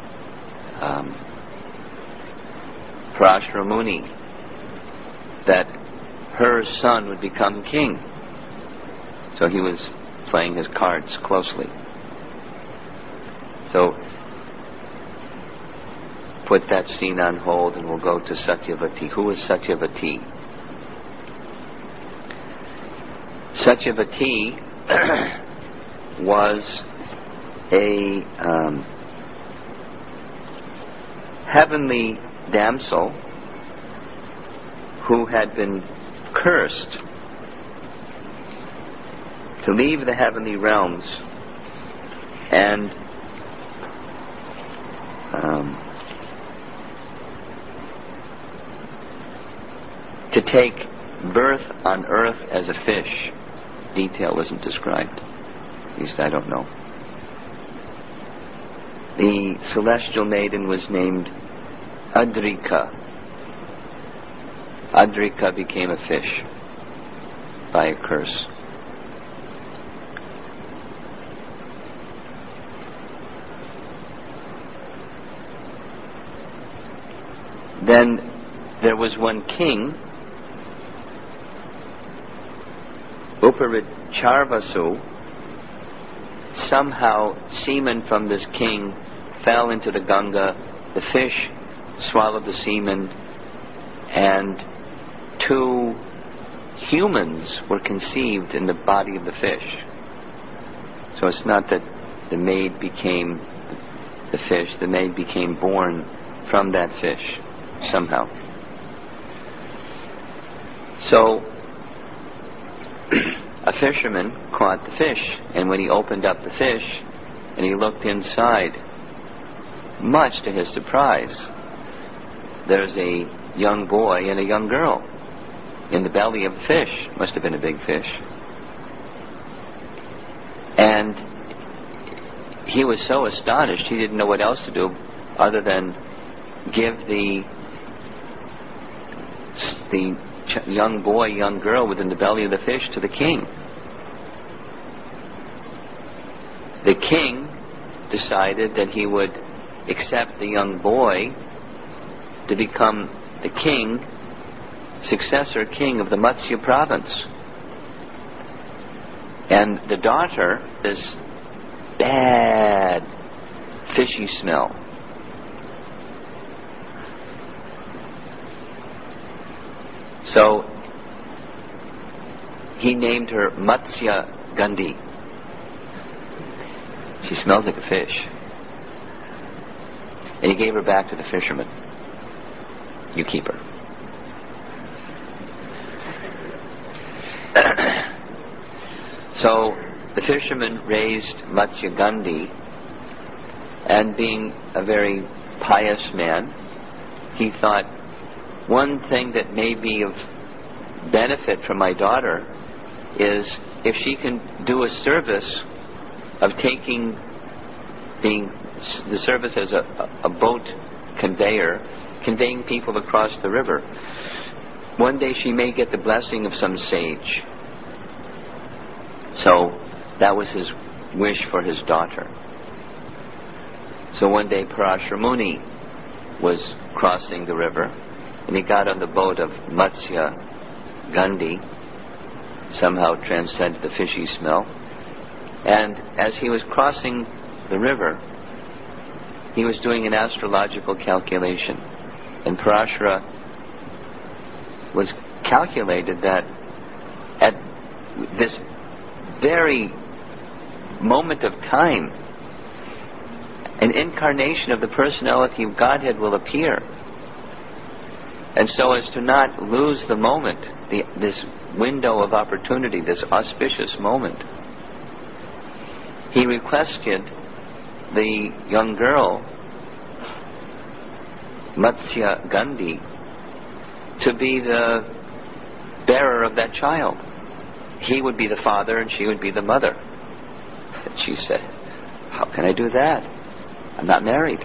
Parashara Muni that her son would become king. So he was playing his cards closely. So put that scene on hold and we'll go to Satyavati. Who is Satyavati? Satyavati was a heavenly damsel who had been cursed to leave the heavenly realms and to take birth on earth as a fish. Detail isn't described. At least I don't know. The celestial maiden was named Adrika. Adrika became a fish by a curse. Then there was one king, Uparicharvasu. Somehow semen from this king fell into the Ganga. The fish swallowed the semen, and 2 humans were conceived in the body of the fish. So it's not that the maid became the fish, the maid became born from that fish somehow. So a fisherman caught the fish, and when he opened up the fish and he looked inside, much to his surprise, there's a young boy and a young girl in the belly of a fish. Must have been a big fish. And he was so astonished he didn't know what else to do other than give the the young boy, young girl within the belly of the fish to the king. The king decided that he would accept the young boy to become the king, successor king of the Matsya province. And the daughter, this bad fishy smell. So he named her Matsya Gandhi. She smells like a fish. And he gave her back to the fisherman. You keep her. So the fisherman raised Matsya Gandhi, and being a very pious man, he thought, one thing that may be of benefit for my daughter is if she can do a service of taking the service as a boat conveyor, conveying people across the river. One day she may get the blessing of some sage. So that was his wish for his daughter. So one day Parashara Muni was crossing the river, and he got on the boat of Matsya Gandhi, somehow transcended the fishy smell. And as he was crossing the river, he was doing an astrological calculation. And Parashara was calculated that at this very moment of time, an incarnation of the personality of Godhead will appear. And so as to not lose the moment, this window of opportunity, this auspicious moment, he requested the young girl, Matsya Gandhi, to be the bearer of that child. He would be the father and she would be the mother. And she said, how can I do that? I'm not married.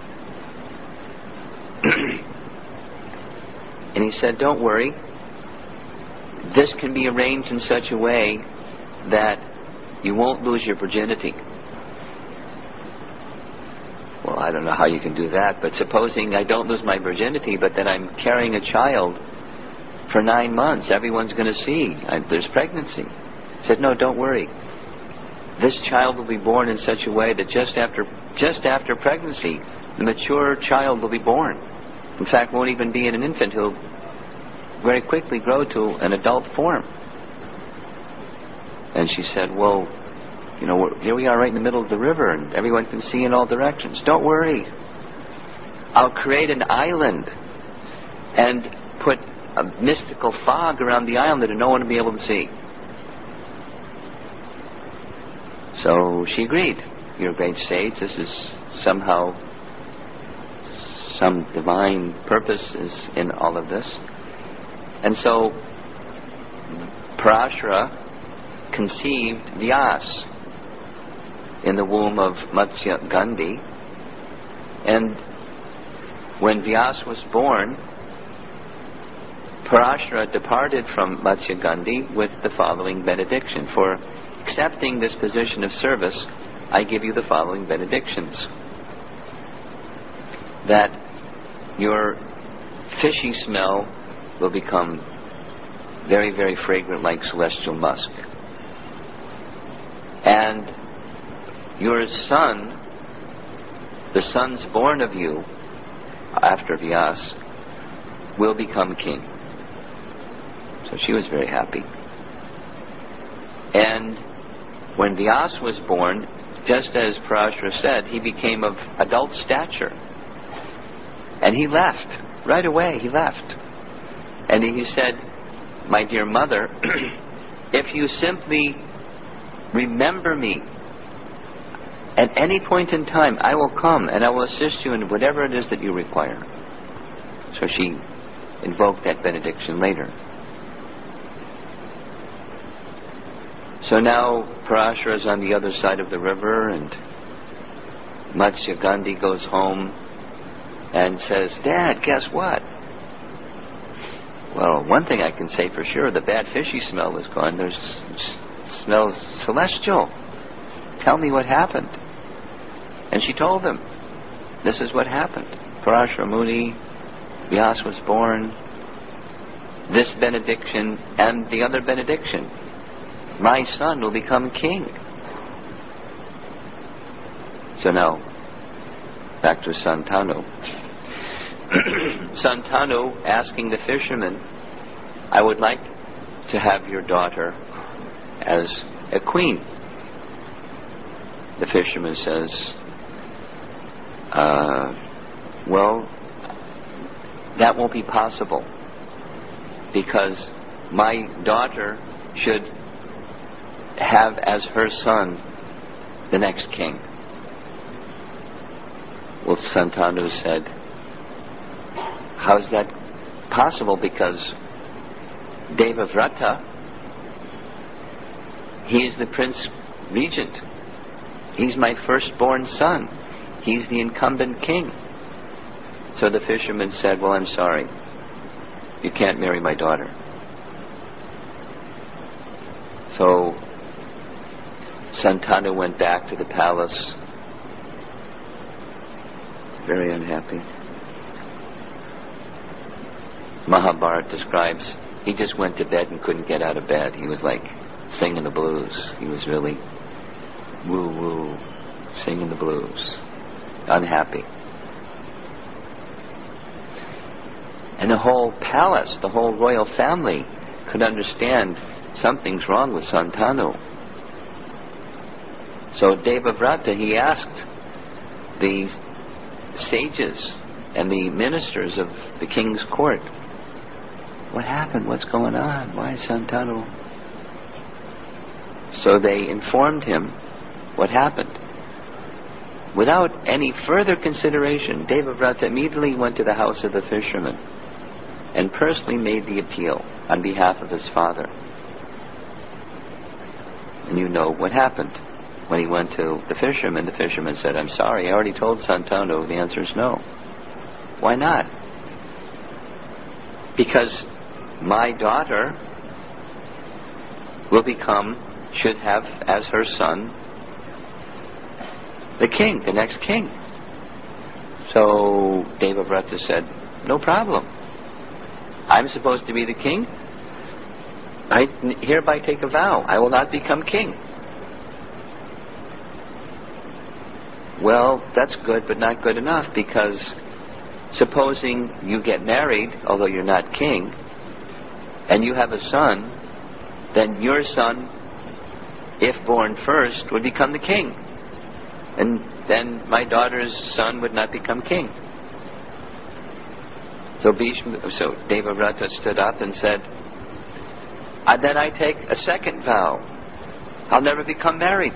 And he said, don't worry. This can be arranged in such a way that you won't lose your virginity. Well, I don't know how you can do that, but supposing I don't lose my virginity, but then I'm carrying a child for 9 months, everyone's going to see there's pregnancy. He said, no, don't worry. This child will be born in such a way that just after pregnancy, the mature child will be born. In fact, won't even be an infant. He'll very quickly grow to an adult form. And she said, well, here we are right in the middle of the river and everyone can see in all directions. Don't worry. I'll create an island and put a mystical fog around the island that no one will be able to see. So she agreed. You're a great sage. This is somehow some divine purpose is in all of this. And so Parashara conceived Vyas in the womb of Matsya Gandhi. And when Vyas was born, Parashara departed from Matsya Gandhi with the following benediction. For accepting this position of service, I give you the following benedictions. That your fishy smell will become very, very fragrant like celestial musk. And your son, the sons born of you after Vyas, will become king. So she was very happy. And when Vyas was born, just as Parashara said, he became of adult stature. And he left. Right away, he left. And he said, my dear mother, if you simply remember me at any point in time, I will come and I will assist you in whatever it is that you require. So she invoked that benediction later. So now Parashara is on the other side of the river, and Matsya Gandhi goes home and says, Dad, guess what? Well, one thing I can say for sure, the bad fishy smell is gone. There's smells celestial. Tell me what happened. And she told him, this is what happened. Parashara Muni, Vyasa was born, this benediction and the other benediction. My son will become king. So now, back to Santanu. Santanu asking the fisherman, I would like to have your daughter as a queen. The fisherman says, well, that won't be possible, because my daughter should have as her son the next king. Well, Santanu said, how is that possible? Because Devavrata, he is the prince regent. He's my firstborn son. He's the incumbent king. So the fisherman said, well, I'm sorry. You can't marry my daughter. So Santanu went back to the palace, very unhappy. Mahabharata describes he just went to bed and couldn't get out of bed. He was like singing the blues. He was really woo-woo, singing the blues, unhappy. And the whole palace, the whole royal family could understand something's wrong with Santanu. So Devavrata, he asked the sages and the ministers of the king's court, what happened? What's going on? Why is Santanu? So they informed him what happened. Without any further consideration, Devavrata immediately went to the house of the fisherman and personally made the appeal on behalf of his father. And you know what happened. When he went to the fisherman said, I'm sorry, I already told Santanu. The answer is no. Why not? Because my daughter should have as her son the king, the next king. So Devavrata said, no problem. I'm supposed to be the king. I hereby take a vow, I will not become king. Well, that's good, but not good enough, because supposing you get married, although you're not king, and you have a son, then your son, if born first, would become the king. And then my daughter's son would not become king. So Devavrata stood up and said, then I take a second vow. I'll never become married.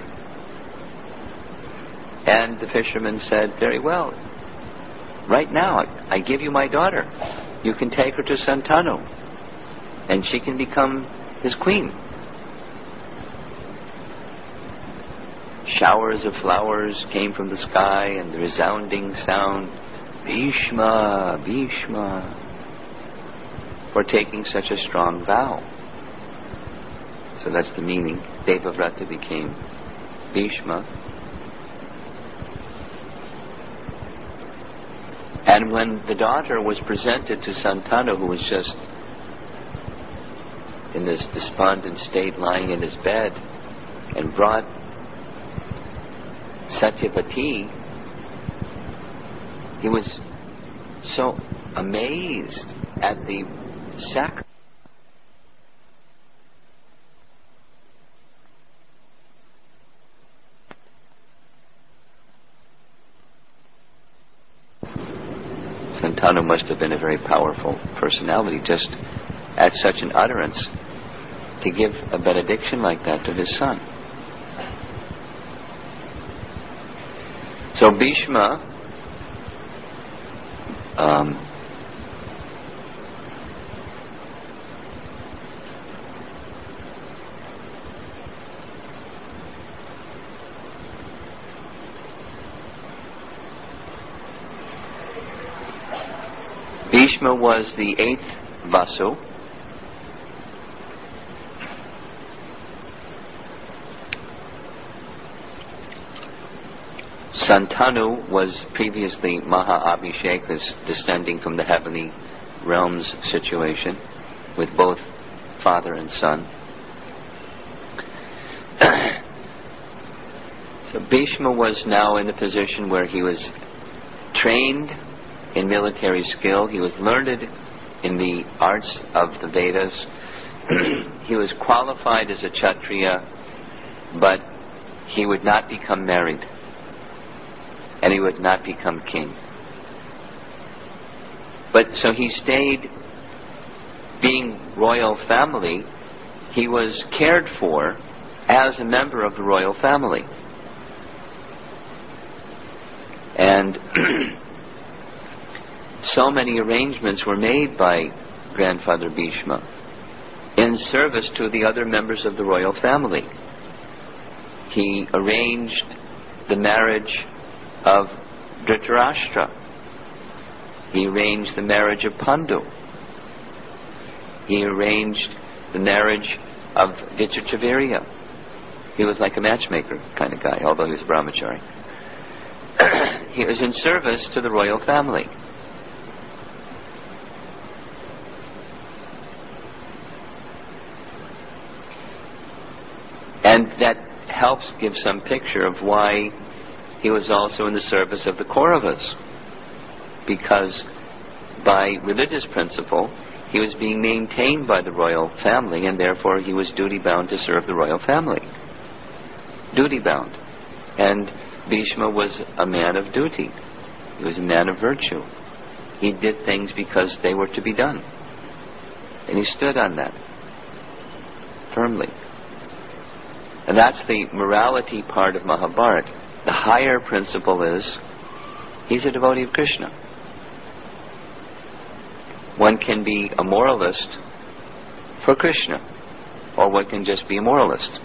And the fisherman said, very well. Right now, I give you my daughter. You can take her to Santanu, and she can become his queen. Showers of flowers came from the sky, and the resounding sound, Bhishma, Bhishma, for taking such a strong vow. So that's the meaning. Devavrata became Bhishma. And when the daughter was presented to Santanu, who was just in this despondent state, lying in his bed, and brought Satyavati, he was so amazed at the sacrifice. Santanu must have been a very powerful personality, just at such an utterance, to give a benediction like that to his son. So Bhishma Bhishma was the 8th Vasu. Santanu was previously Maha Abhishek, this descending from the heavenly realms situation, with both father and son. So Bhishma was now in a position where he was trained in military skill, he was learned in the arts of the Vedas, he was qualified as a Kshatriya, but he would not become married, and he would not become king. But so he stayed being royal family. He was cared for as a member of the royal family. And so many arrangements were made by Grandfather Bhishma in service to the other members of the royal family. He arranged the marriage of Dhritarashtra. He arranged the marriage of Pandu. He arranged the marriage of Vichitravirya. He was like a matchmaker kind of guy, although he was a brahmachari. He was in service to the royal family. And that helps give some picture of why he was also in the service of the Kauravas. Because by religious principle, he was being maintained by the royal family, and therefore he was duty-bound to serve the royal family. Duty-bound. And Bhishma was a man of duty. He was a man of virtue. He did things because they were to be done. And he stood on that firmly. And that's the morality part of Mahabharata. The higher principle is, he's a devotee of Krishna. One can be a moralist for Krishna, or one can just be a moralist.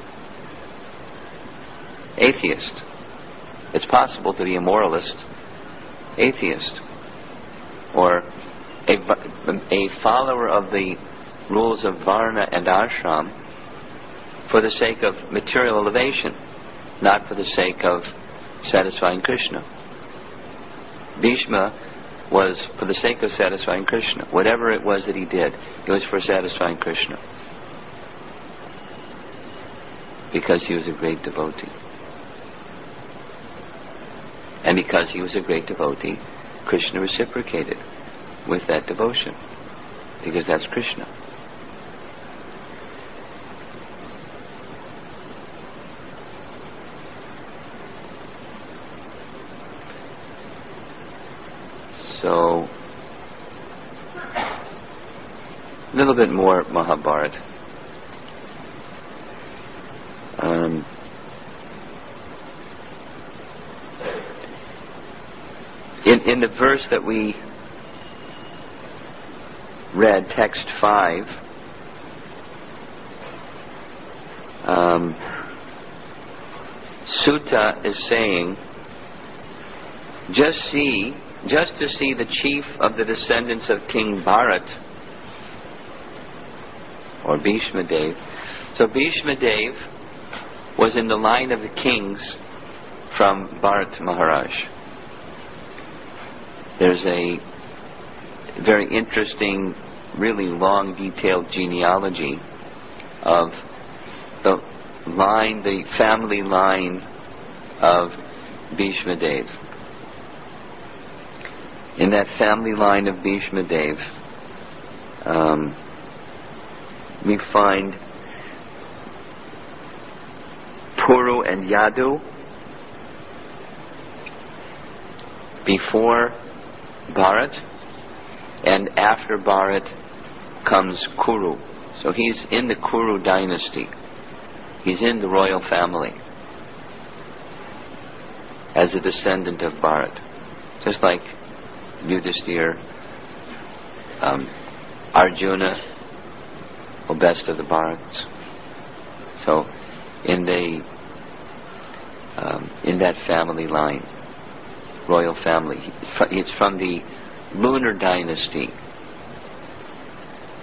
Atheist. It's possible to be a moralist, atheist, or a follower of the rules of Varna and Ashram for the sake of material elevation, not for the sake of satisfying Krishna. Bhishma was for the sake of satisfying Krishna. Whatever it was that he did, it was for satisfying Krishna. Because he was a great devotee. And because he was a great devotee, Krishna reciprocated with that devotion. Because that's Krishna. So, a little bit more Mahabharata. In the verse that we read, text 5, Sutta is saying, just to see the chief of the descendants of King Bharat, or Bhishma Dev. So Bhishma Dev was in the line of the kings from Bharat Maharaj. There's a very interesting, really long, detailed genealogy of the family line of Bhishma Dev. In that family line of Bhishma Dev, we find Puru and Yadu. Before Bharat, and after Bharat comes Kuru. So he's in the Kuru dynasty. He's in the royal family as a descendant of Bharat. Just like Yudhishthira, Arjuna, or best of the Bharats. So in that family line, royal family, it's from the lunar dynasty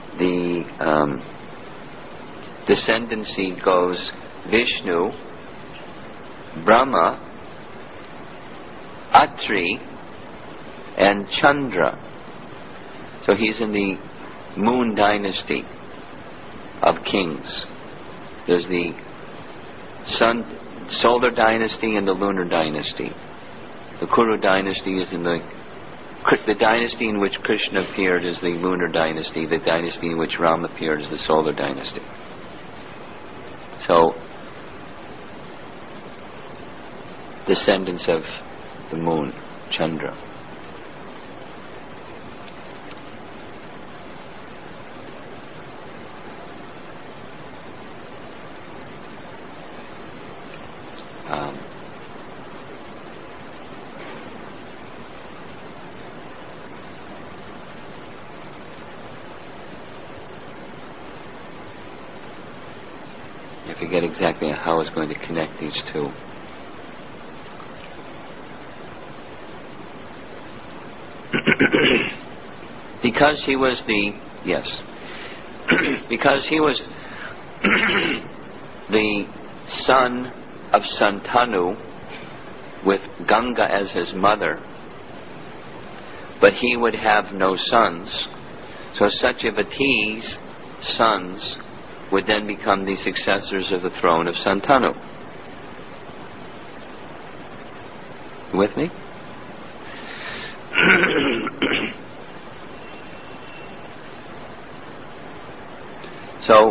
descendancy goes Vishnu, Brahma, Atri, and Chandra. So he's in the moon dynasty of kings. There's the solar dynasty and the lunar dynasty. The Kuru dynasty is in the dynasty in which Krishna appeared is the lunar dynasty. The dynasty in which Ram appeared is the solar dynasty. So, descendants of the moon, Chandra. I forget exactly how I was going to connect these two. Because he was the son of Santanu with Ganga as his mother, but he would have no sons, so Satyavati's sons would then become the successors of the throne of Santanu. You with me? So,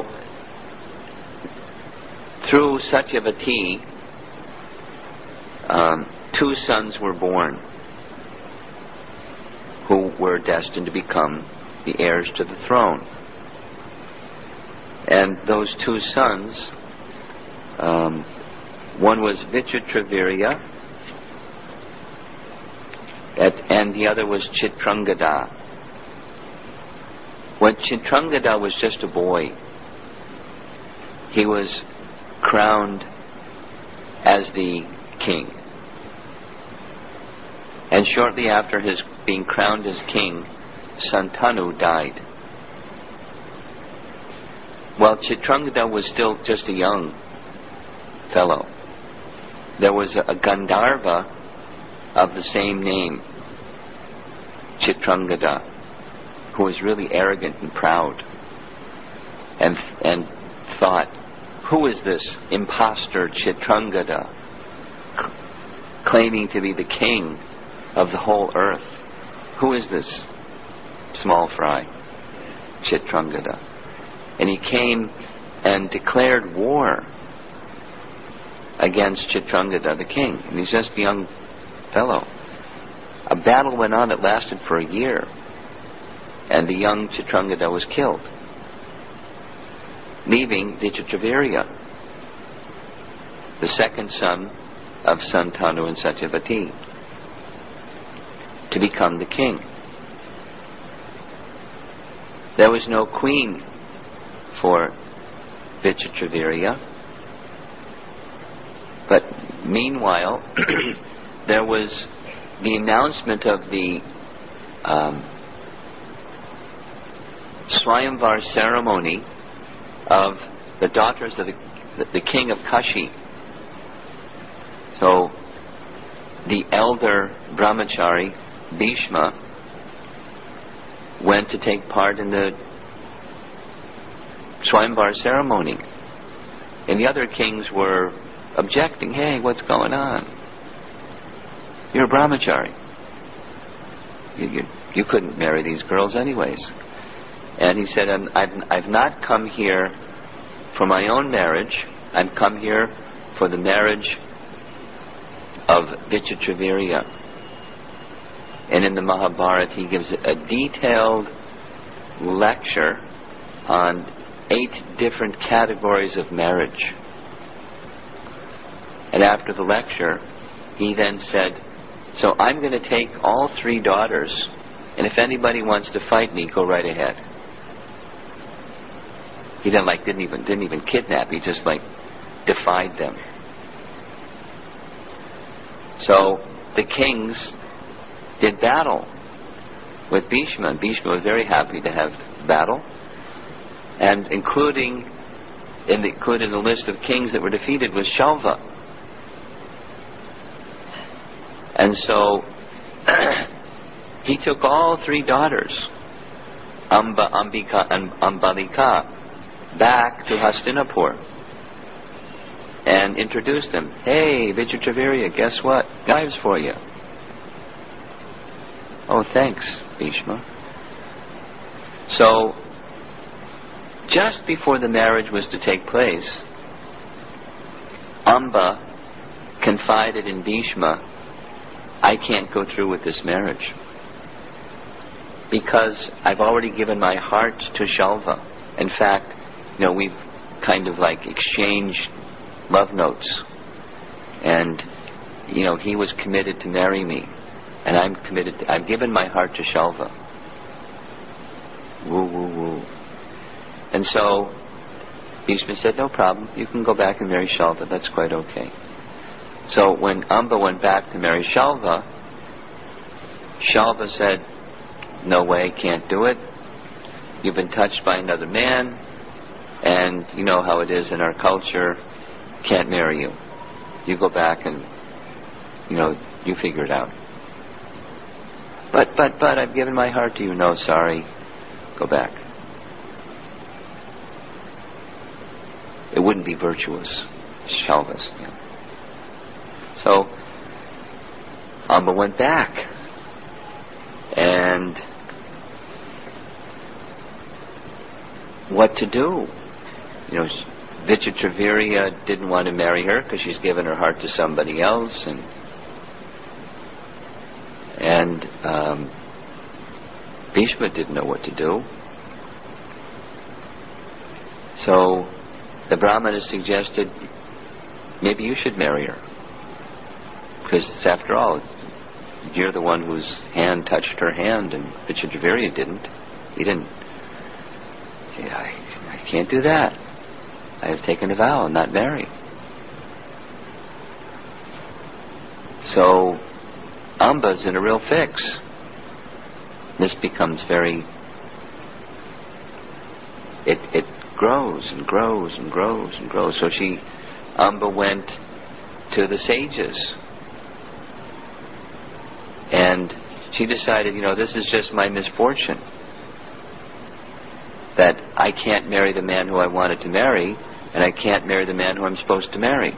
through Satyavati, two sons were born who were destined to become the heirs to the throne. And those two sons, one was Vichitravirya, and the other was Chitrangada. When Chitrangada was just a boy, he was crowned as the king. And shortly after his being crowned as king, Santanu died. While Chitrangada was still just a young fellow, there was a Gandharva of the same name, Chitrangada, who was really arrogant and proud, and thought, who is this imposter Chitrangada claiming to be the king of the whole earth? Who is this small fry, Chitrangada? And he came and declared war against Chitrangada, the king. And he's just a young fellow. A battle went on that lasted for a year, and the young Chitrangada was killed, leaving Vichitravirya, the second son of Santanu and Satyavati, to become the king. There was no queen for Vichitravirya, but meanwhile there was the announcement of the Swayamvar ceremony of the daughters of the king of Kashi. So the elder brahmachari Bhishma went to take part in the Swayamvar ceremony, and the other kings were objecting. Hey, what's going on? You're a brahmachari. You couldn't marry these girls anyways. And he said, I've not come here for my own marriage. I've come here for the marriage of Vichitravirya. And in the Mahabharata he gives a detailed lecture on 8 different categories of marriage. And after the lecture, he then said, so I'm going to take all 3 daughters, and if anybody wants to fight me, go right ahead. He then didn't even kidnap, he just defied them. So the kings did battle with Bhishma, and Bhishma was very happy to have battle. And including in the list of kings that were defeated was Shalva. And so he took all 3 daughters, Amba, Ambika, and Ambalika, back to Hastinapur and introduced them. Hey, Vichitravirya, guess what? Wives for you. Oh, thanks, Bhishma. So, just before the marriage was to take place, Amba confided in Bhishma, I can't go through with this marriage because I've already given my heart to Shalva. In fact, we've kind of like exchanged love notes, and he was committed to marry me, and I've given my heart to Shalva. Woo, woo, woo. And so Bhishma said, no problem, you can go back and marry Shalva, that's quite okay. So when Amba went back to marry Shalva, Shalva said, no way, can't do it. You've been touched by another man, and you know how it is in our culture, can't marry you. You go back and, you figure it out. But I've given my heart to you. No, sorry, go back. It wouldn't be virtuous, Shalva's. So Amba went back, and what to do? Vichitravirya didn't want to marry her because she's given her heart to somebody else, and Bhishma didn't know what to do. So the Brahmana suggested, maybe you should marry her, because after all, you're the one whose hand touched her hand, and Vichitravirya didn't. He didn't. See, I can't do that. I have taken a vow and not marry. So Amba's in a real fix. This becomes it grows and grows and grows and grows. So Amba went to the sages, and she decided, this is just my misfortune, that I can't marry the man who I wanted to marry, and I can't marry the man who I'm supposed to marry.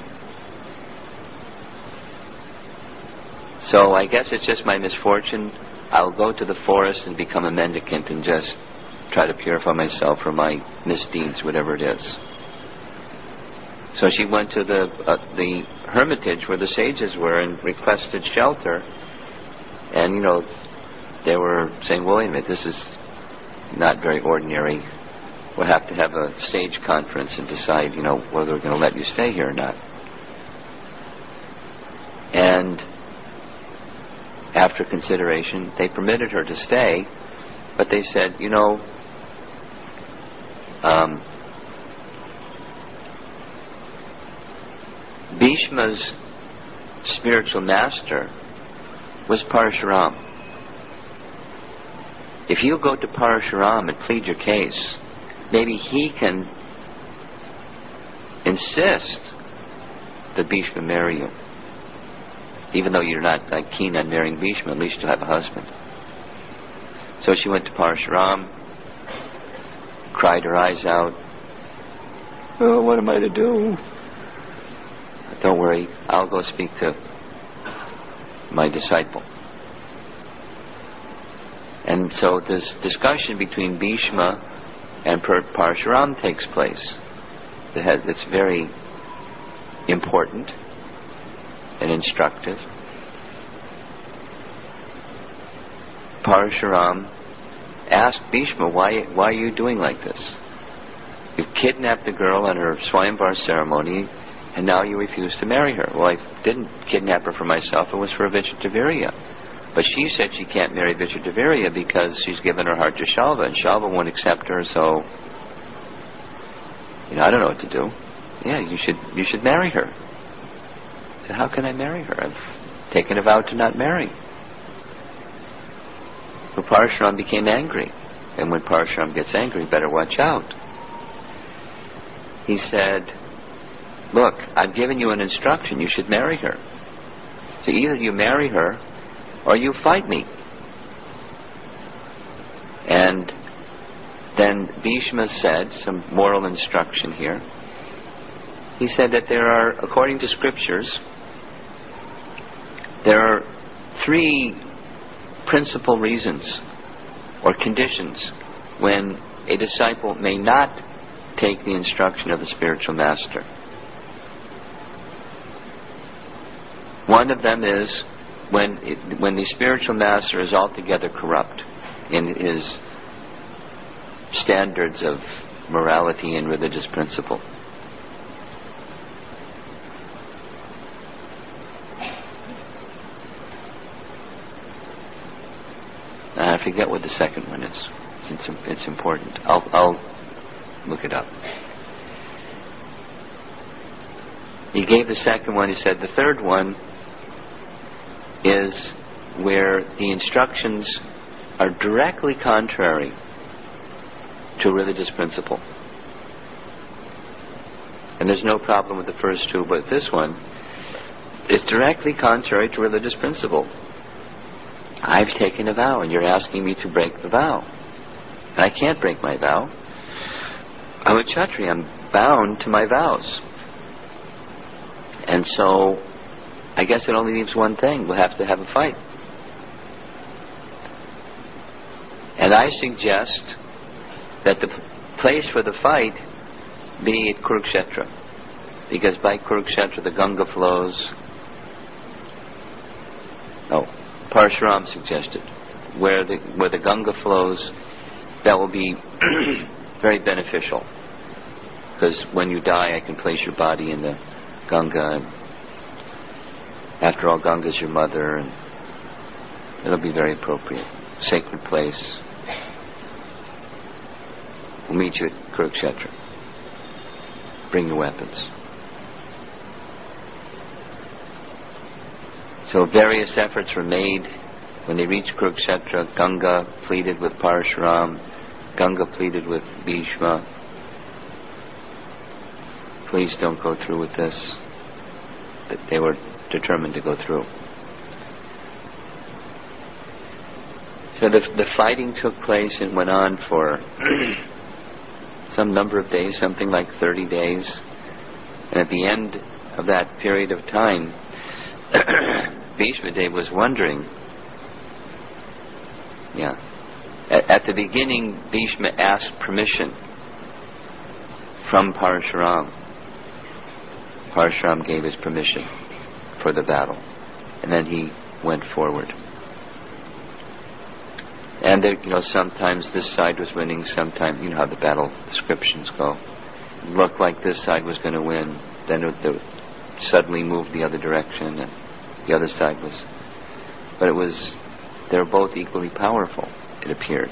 So I guess it's just my misfortune. I'll go to the forest and become a mendicant and just try to purify myself from my misdeeds, whatever it is. So she went to the hermitage where the sages were and requested shelter. And, they were saying, well, wait a minute, this is not very ordinary. We'll have to have a sage conference and decide, whether we're going to let you stay here or not. And after consideration, they permitted her to stay, but they said, Bhishma's spiritual master was Parashuram. If you go to Parashuram and plead your case, maybe he can insist that Bhishma marry you. Even though you're not keen on marrying Bhishma, at least you'll have a husband. So she went to Parashuram, cried her eyes out. Oh, what am I to do? Don't worry, I'll go speak to my disciple. And so this discussion between Bhishma and Parashuram takes place. It's very important and instructive. Parashuram asked Bhishma, why are you doing like this? You've kidnapped the girl on her Swayamvar ceremony, and now you refuse to marry her. Well, I didn't kidnap her for myself, it was for Vichitravirya. But she said she can't marry Vichitravirya because she's given her heart to Shalva, and Shalva won't accept her, so I don't know what to do. Yeah, you should marry her. I said, how can I marry her? I've taken a vow to not marry. So Parashuram became angry. And when Parashuram gets angry, better watch out. he said, look, I've given you an instruction, you should marry her. So either you marry her or you fight me. And then Bhishma said, some moral instruction here, he said that there are, according to scriptures, there are 3 principal reasons or conditions when a disciple may not take the instruction of the spiritual master. One of them is when the spiritual master is altogether corrupt in his standards of morality and religious principle. I forget what the second one is. It's important. I'll look it up. He gave the second one. He said the third one is where the instructions are directly contrary to religious principle. And there's no problem with the first 2, but this one is directly contrary to religious principle. I've taken a vow and you're asking me to break the vow. And I can't break my vow. I'm a Kshatriya. I'm bound to my vows. And so I guess it only leaves one thing. We'll have to have a fight. And I suggest that the place for the fight be at Kurukshetra. Because by Kurukshetra the Ganga flows. Parshuram suggested, where the Ganga flows, that will be very beneficial. Because when you die, I can place your body in the Ganga. And after all, Ganga is your mother, and it'll be very appropriate. Sacred place. We'll meet you at Kurukshetra. Bring your weapons. So various efforts were made. When they reached Kurukshetra, Ganga pleaded with Parshuram. Ganga pleaded with Bhishma. Please don't go through with this. But they were determined to go through. So the fighting took place and went on for some number of days, something like 30 days. And at the end of that period of time, Bhishma Dev was wondering. At the beginning, Bhishma asked permission from Parshuram. Parshuram gave his permission for the battle. And then he went forward. And there, sometimes this side was winning, sometimes, how the battle descriptions go. It looked like this side was going to win. Then it suddenly moved the other direction, and the other side was... But they were both equally powerful, it appeared.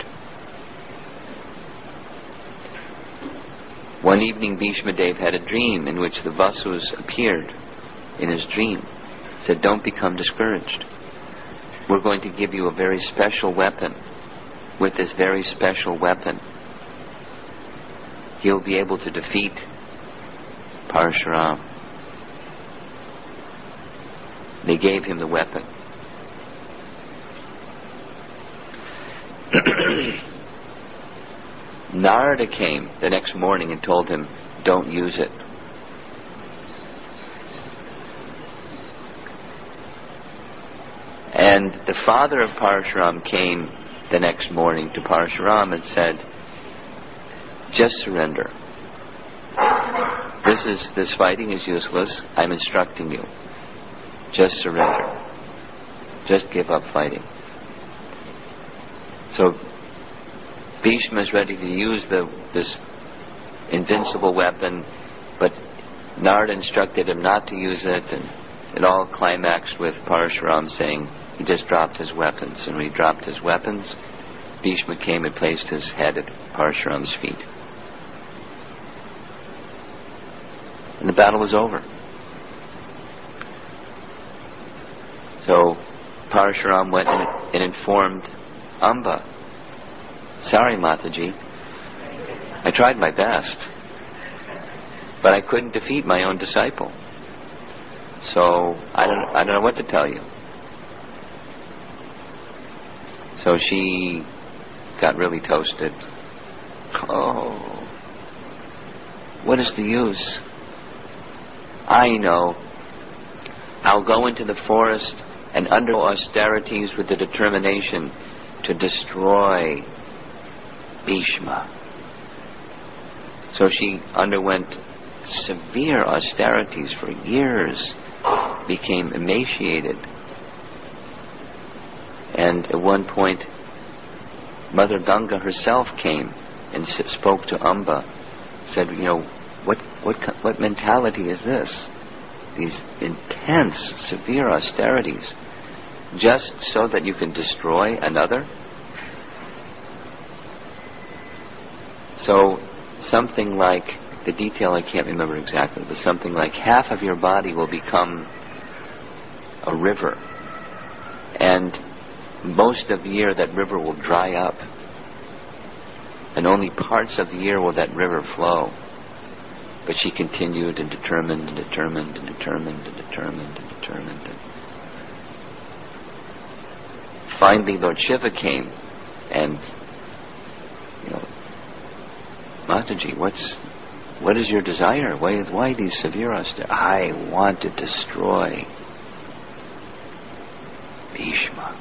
One evening, Bhishma Dev had a dream in which the Vasus appeared in his dream. He said, don't become discouraged. We're going to give you a very special weapon. With this very special weapon, he'll be able to defeat Parshuram. They gave him the weapon. Narada came the next morning and told him, don't use it. And the father of Parshuram came the next morning to Parshuram and said, just surrender. This fighting is useless. I'm instructing you. Just surrender. Just give up fighting. So Bhishma is ready to use this invincible weapon, but Narada instructed him not to use it, and it all climaxed with Parshuram saying he just dropped his weapons. And when he dropped his weapons, Bhishma came and placed his head at Parshuram's feet. And the battle was over. So Parshuram went and informed Amba, sorry Mataji, I tried my best. But I couldn't defeat my own disciple. So I don't know what to tell you. So she got really toasted. Oh, what is the use? I know. I'll go into the forest and undergo austerities with the determination to destroy Bhishma. So she underwent severe austerities for years, became emaciated. And at one point, Mother Ganga herself came and spoke to Amba, said, what mentality is this? These intense, severe austerities, just so that you can destroy another? So something like, the detail I can't remember exactly, but something like half of your body will become a river, and most of the year that river will dry up, and only parts of the year will that river flow. But she continued and determined and determined and determined and determined and determined. And finally Lord Shiva came and, Mataji, what is your desire? Why these severe austerities? I want to destroy Bhishma.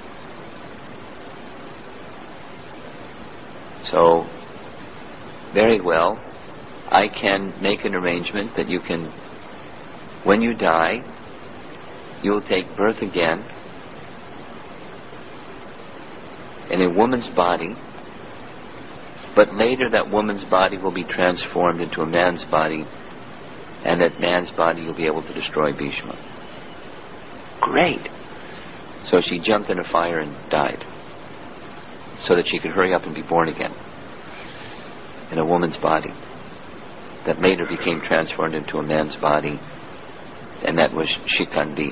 So, very well, I can make an arrangement that you can, when you die, you will take birth again in a woman's body, but later that woman's body will be transformed into a man's body, and that man's body you'll be able to destroy Bhishma. Great! So she jumped in a fire and died, so that she could hurry up and be born again in a woman's body that later became transformed into a man's body, and that was Shikandi.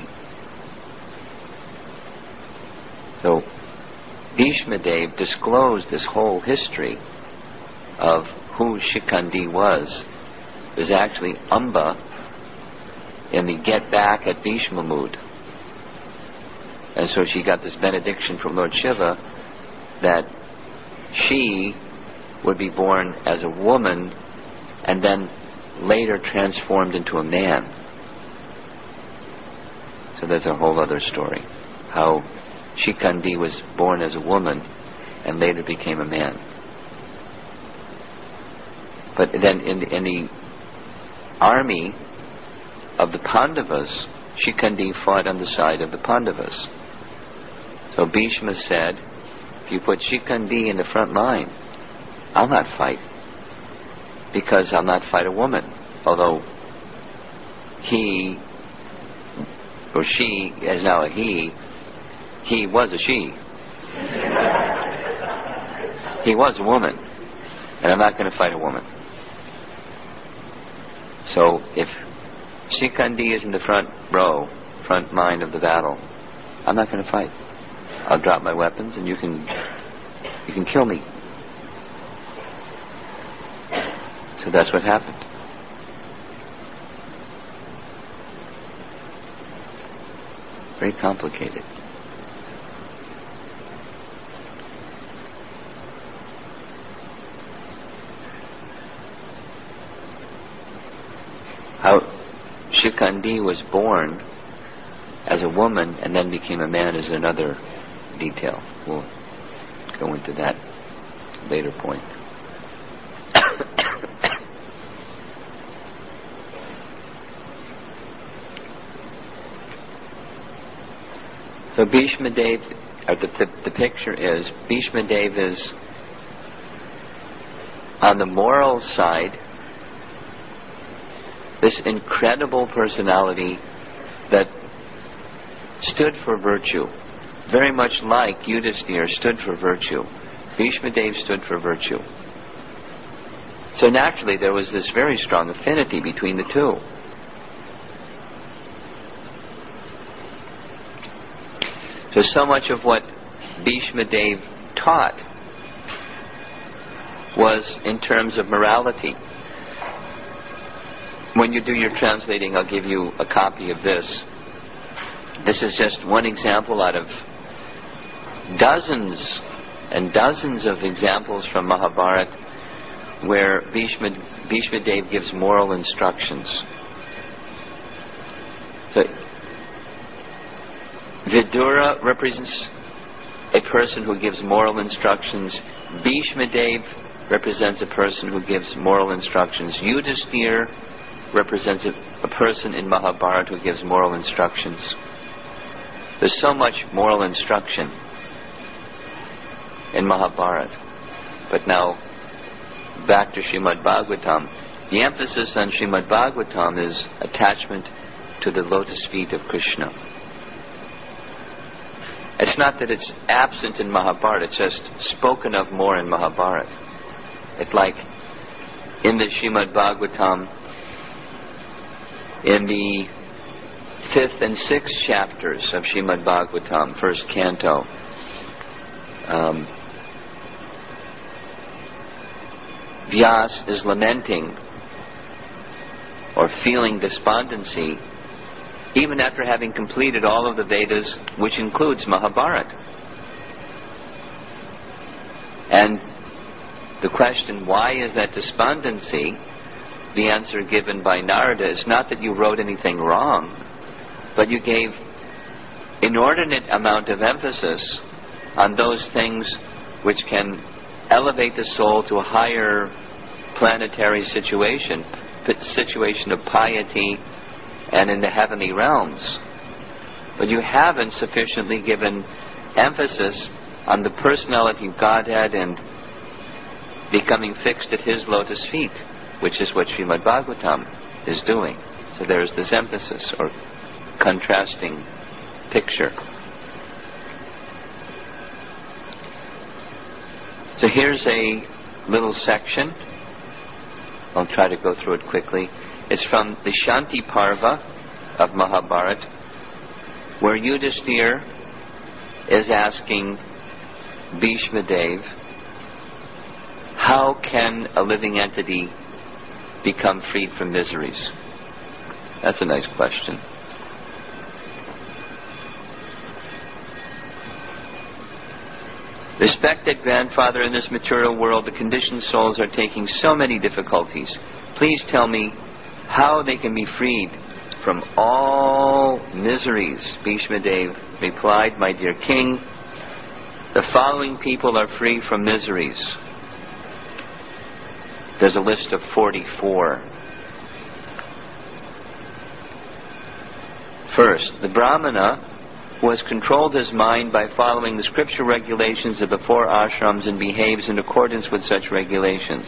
So Bhishma Dev disclosed this whole history of who Shikandi was actually Amba in the get back at Bhishma mood. And so she got this benediction from Lord Shiva that she would be born as a woman and then later transformed into a man. So there's a whole other story, how Shikandi was born as a woman and later became a man. But then in the army of the Pandavas, Shikandi fought on the side of the Pandavas. So Bhishma said, if you put Shikandi in the front line, I'll not fight, because I'll not fight a woman, although he, or she is now a he was a she. He was a woman, and I'm not going to fight a woman. So if Shikandi is in the front row, front line of the battle, I'm not going to fight. I'll drop my weapons and you can kill me. So that's what happened. Very complicated. How Shikandi was born as a woman and then became a man is another detail. We'll go into that later point. So Bhishma Dev, or the picture is, Bhishma Dev is on the moral side, this incredible personality that stood for virtue, very much like Yudhisthira stood for virtue. Bhishma Dev stood for virtue. So naturally there was this very strong affinity between the two. So much of what Bhishma Dev taught was in terms of morality. when you do your translating, I'll give you a copy of this. This is just one example out of dozens and dozens of examples from Mahabharata where Bhishma Dev gives moral instructions. So, Vidura represents a person who gives moral instructions. Bhishma Dev represents a person who gives moral instructions. Yudhisthira represents a person in Mahabharata who gives moral instructions. There's so much moral instruction in Mahabharata. But now, back to Srimad Bhagavatam. The emphasis on Srimad Bhagavatam is attachment to the lotus feet of Krishna. It's not that it's absent in Mahabharata, it's just spoken of more in Mahabharata. It's like in the Srimad Bhagavatam, in the 5th and 6th chapters of Srimad Bhagavatam, first canto, Vyas is lamenting or feeling despondency even after having completed all of the Vedas, which includes Mahabharata. And the question, why is that despondency? The answer given by Narada is not that you wrote anything wrong, but you gave inordinate amount of emphasis on those things which can elevate the soul to a higher planetary situation of piety and in the heavenly realms. But you haven't sufficiently given emphasis on the personality of Godhead and becoming fixed at His lotus feet, which is what Srimad Bhagavatam is doing. So there's this emphasis or contrasting picture. So here's a little section. I'll try to go through it quickly. It's from the Shanti Parva of Mahabharata, where Yudhisthira is asking Bhishma Dev, how can a living entity become freed from miseries? That's a nice question. Respected grandfather, in this material world, the conditioned souls are taking so many difficulties. Please tell me how they can be freed from all miseries. Bhishma Dev replied, my dear king, the following people are free from miseries. There's a list of 44. First, the Brahmana who has controlled his mind by following the scripture regulations of the 4 ashrams and behaves in accordance with such regulations.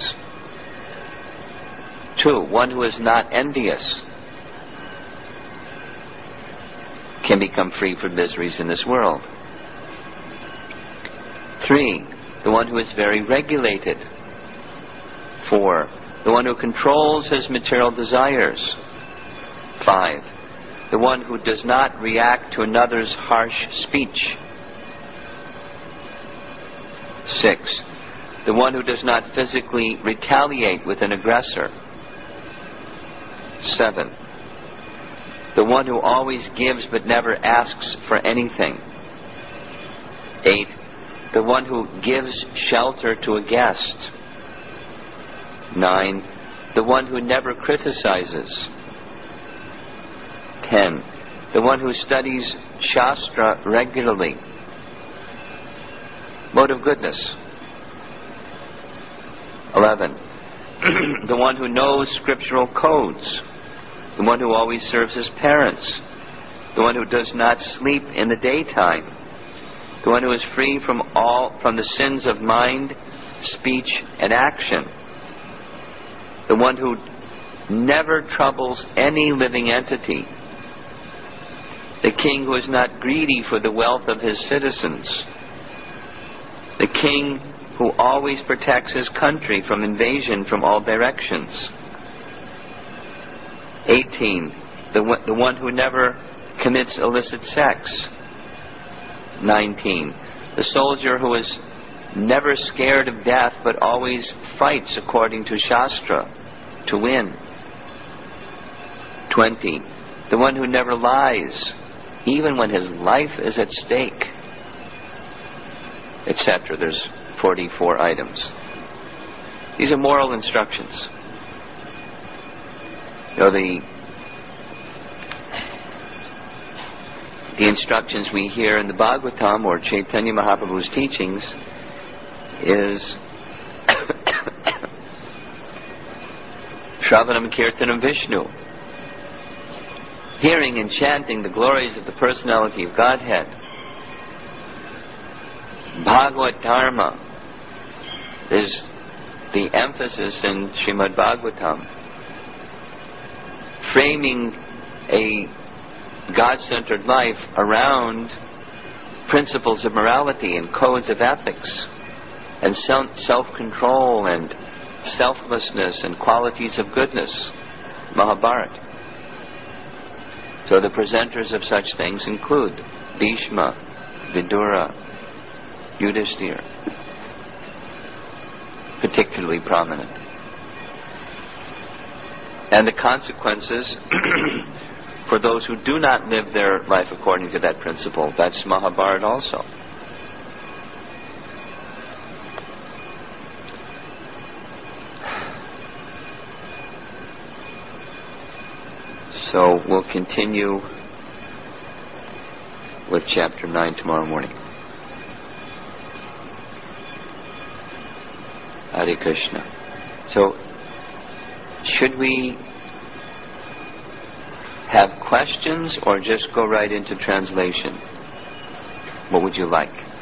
2, one who is not envious can become free from miseries in this world. 3, the one who is very regulated. 4, the one who controls his material desires. 5, the one who does not react to another's harsh speech. 6, the one who does not physically retaliate with an aggressor. 7, the one who always gives but never asks for anything. 8, the one who gives shelter to a guest. 9, the one who never criticizes. 10, the one who studies Shastra regularly. Mode of goodness. 11, the one who knows scriptural codes. The one who always serves his parents. The one who does not sleep in the daytime. The one who is free from the sins of mind, speech, and action. The one who never troubles any living entity. The king who is not greedy for the wealth of his citizens. The king who always protects his country from invasion from all directions. 18, the one who never commits illicit sex. 19, the soldier who is never scared of death but always fights according to Shastra to win. 20. The one who never lies, even when his life is at stake, etc. There's 44 items. These are moral instructions. The instructions we hear in the Bhagavatam or Chaitanya Mahaprabhu's teachings is Shravanam Kirtanam Vishnu. Hearing and chanting the glories of the personality of Godhead. Bhagavad Dharma is the emphasis in Srimad Bhagavatam. Framing a God-centered life around principles of morality and codes of ethics and self-control and selflessness and qualities of goodness. Mahabharata. So the presenters of such things include Bhishma, Vidura, Yudhishthira, particularly prominent. And the consequences for those who do not live their life according to that principle, that's Mahabharata also. So we'll continue with chapter 9 tomorrow morning. Hare Krishna. So, should we have questions or just go right into translation? What would you like?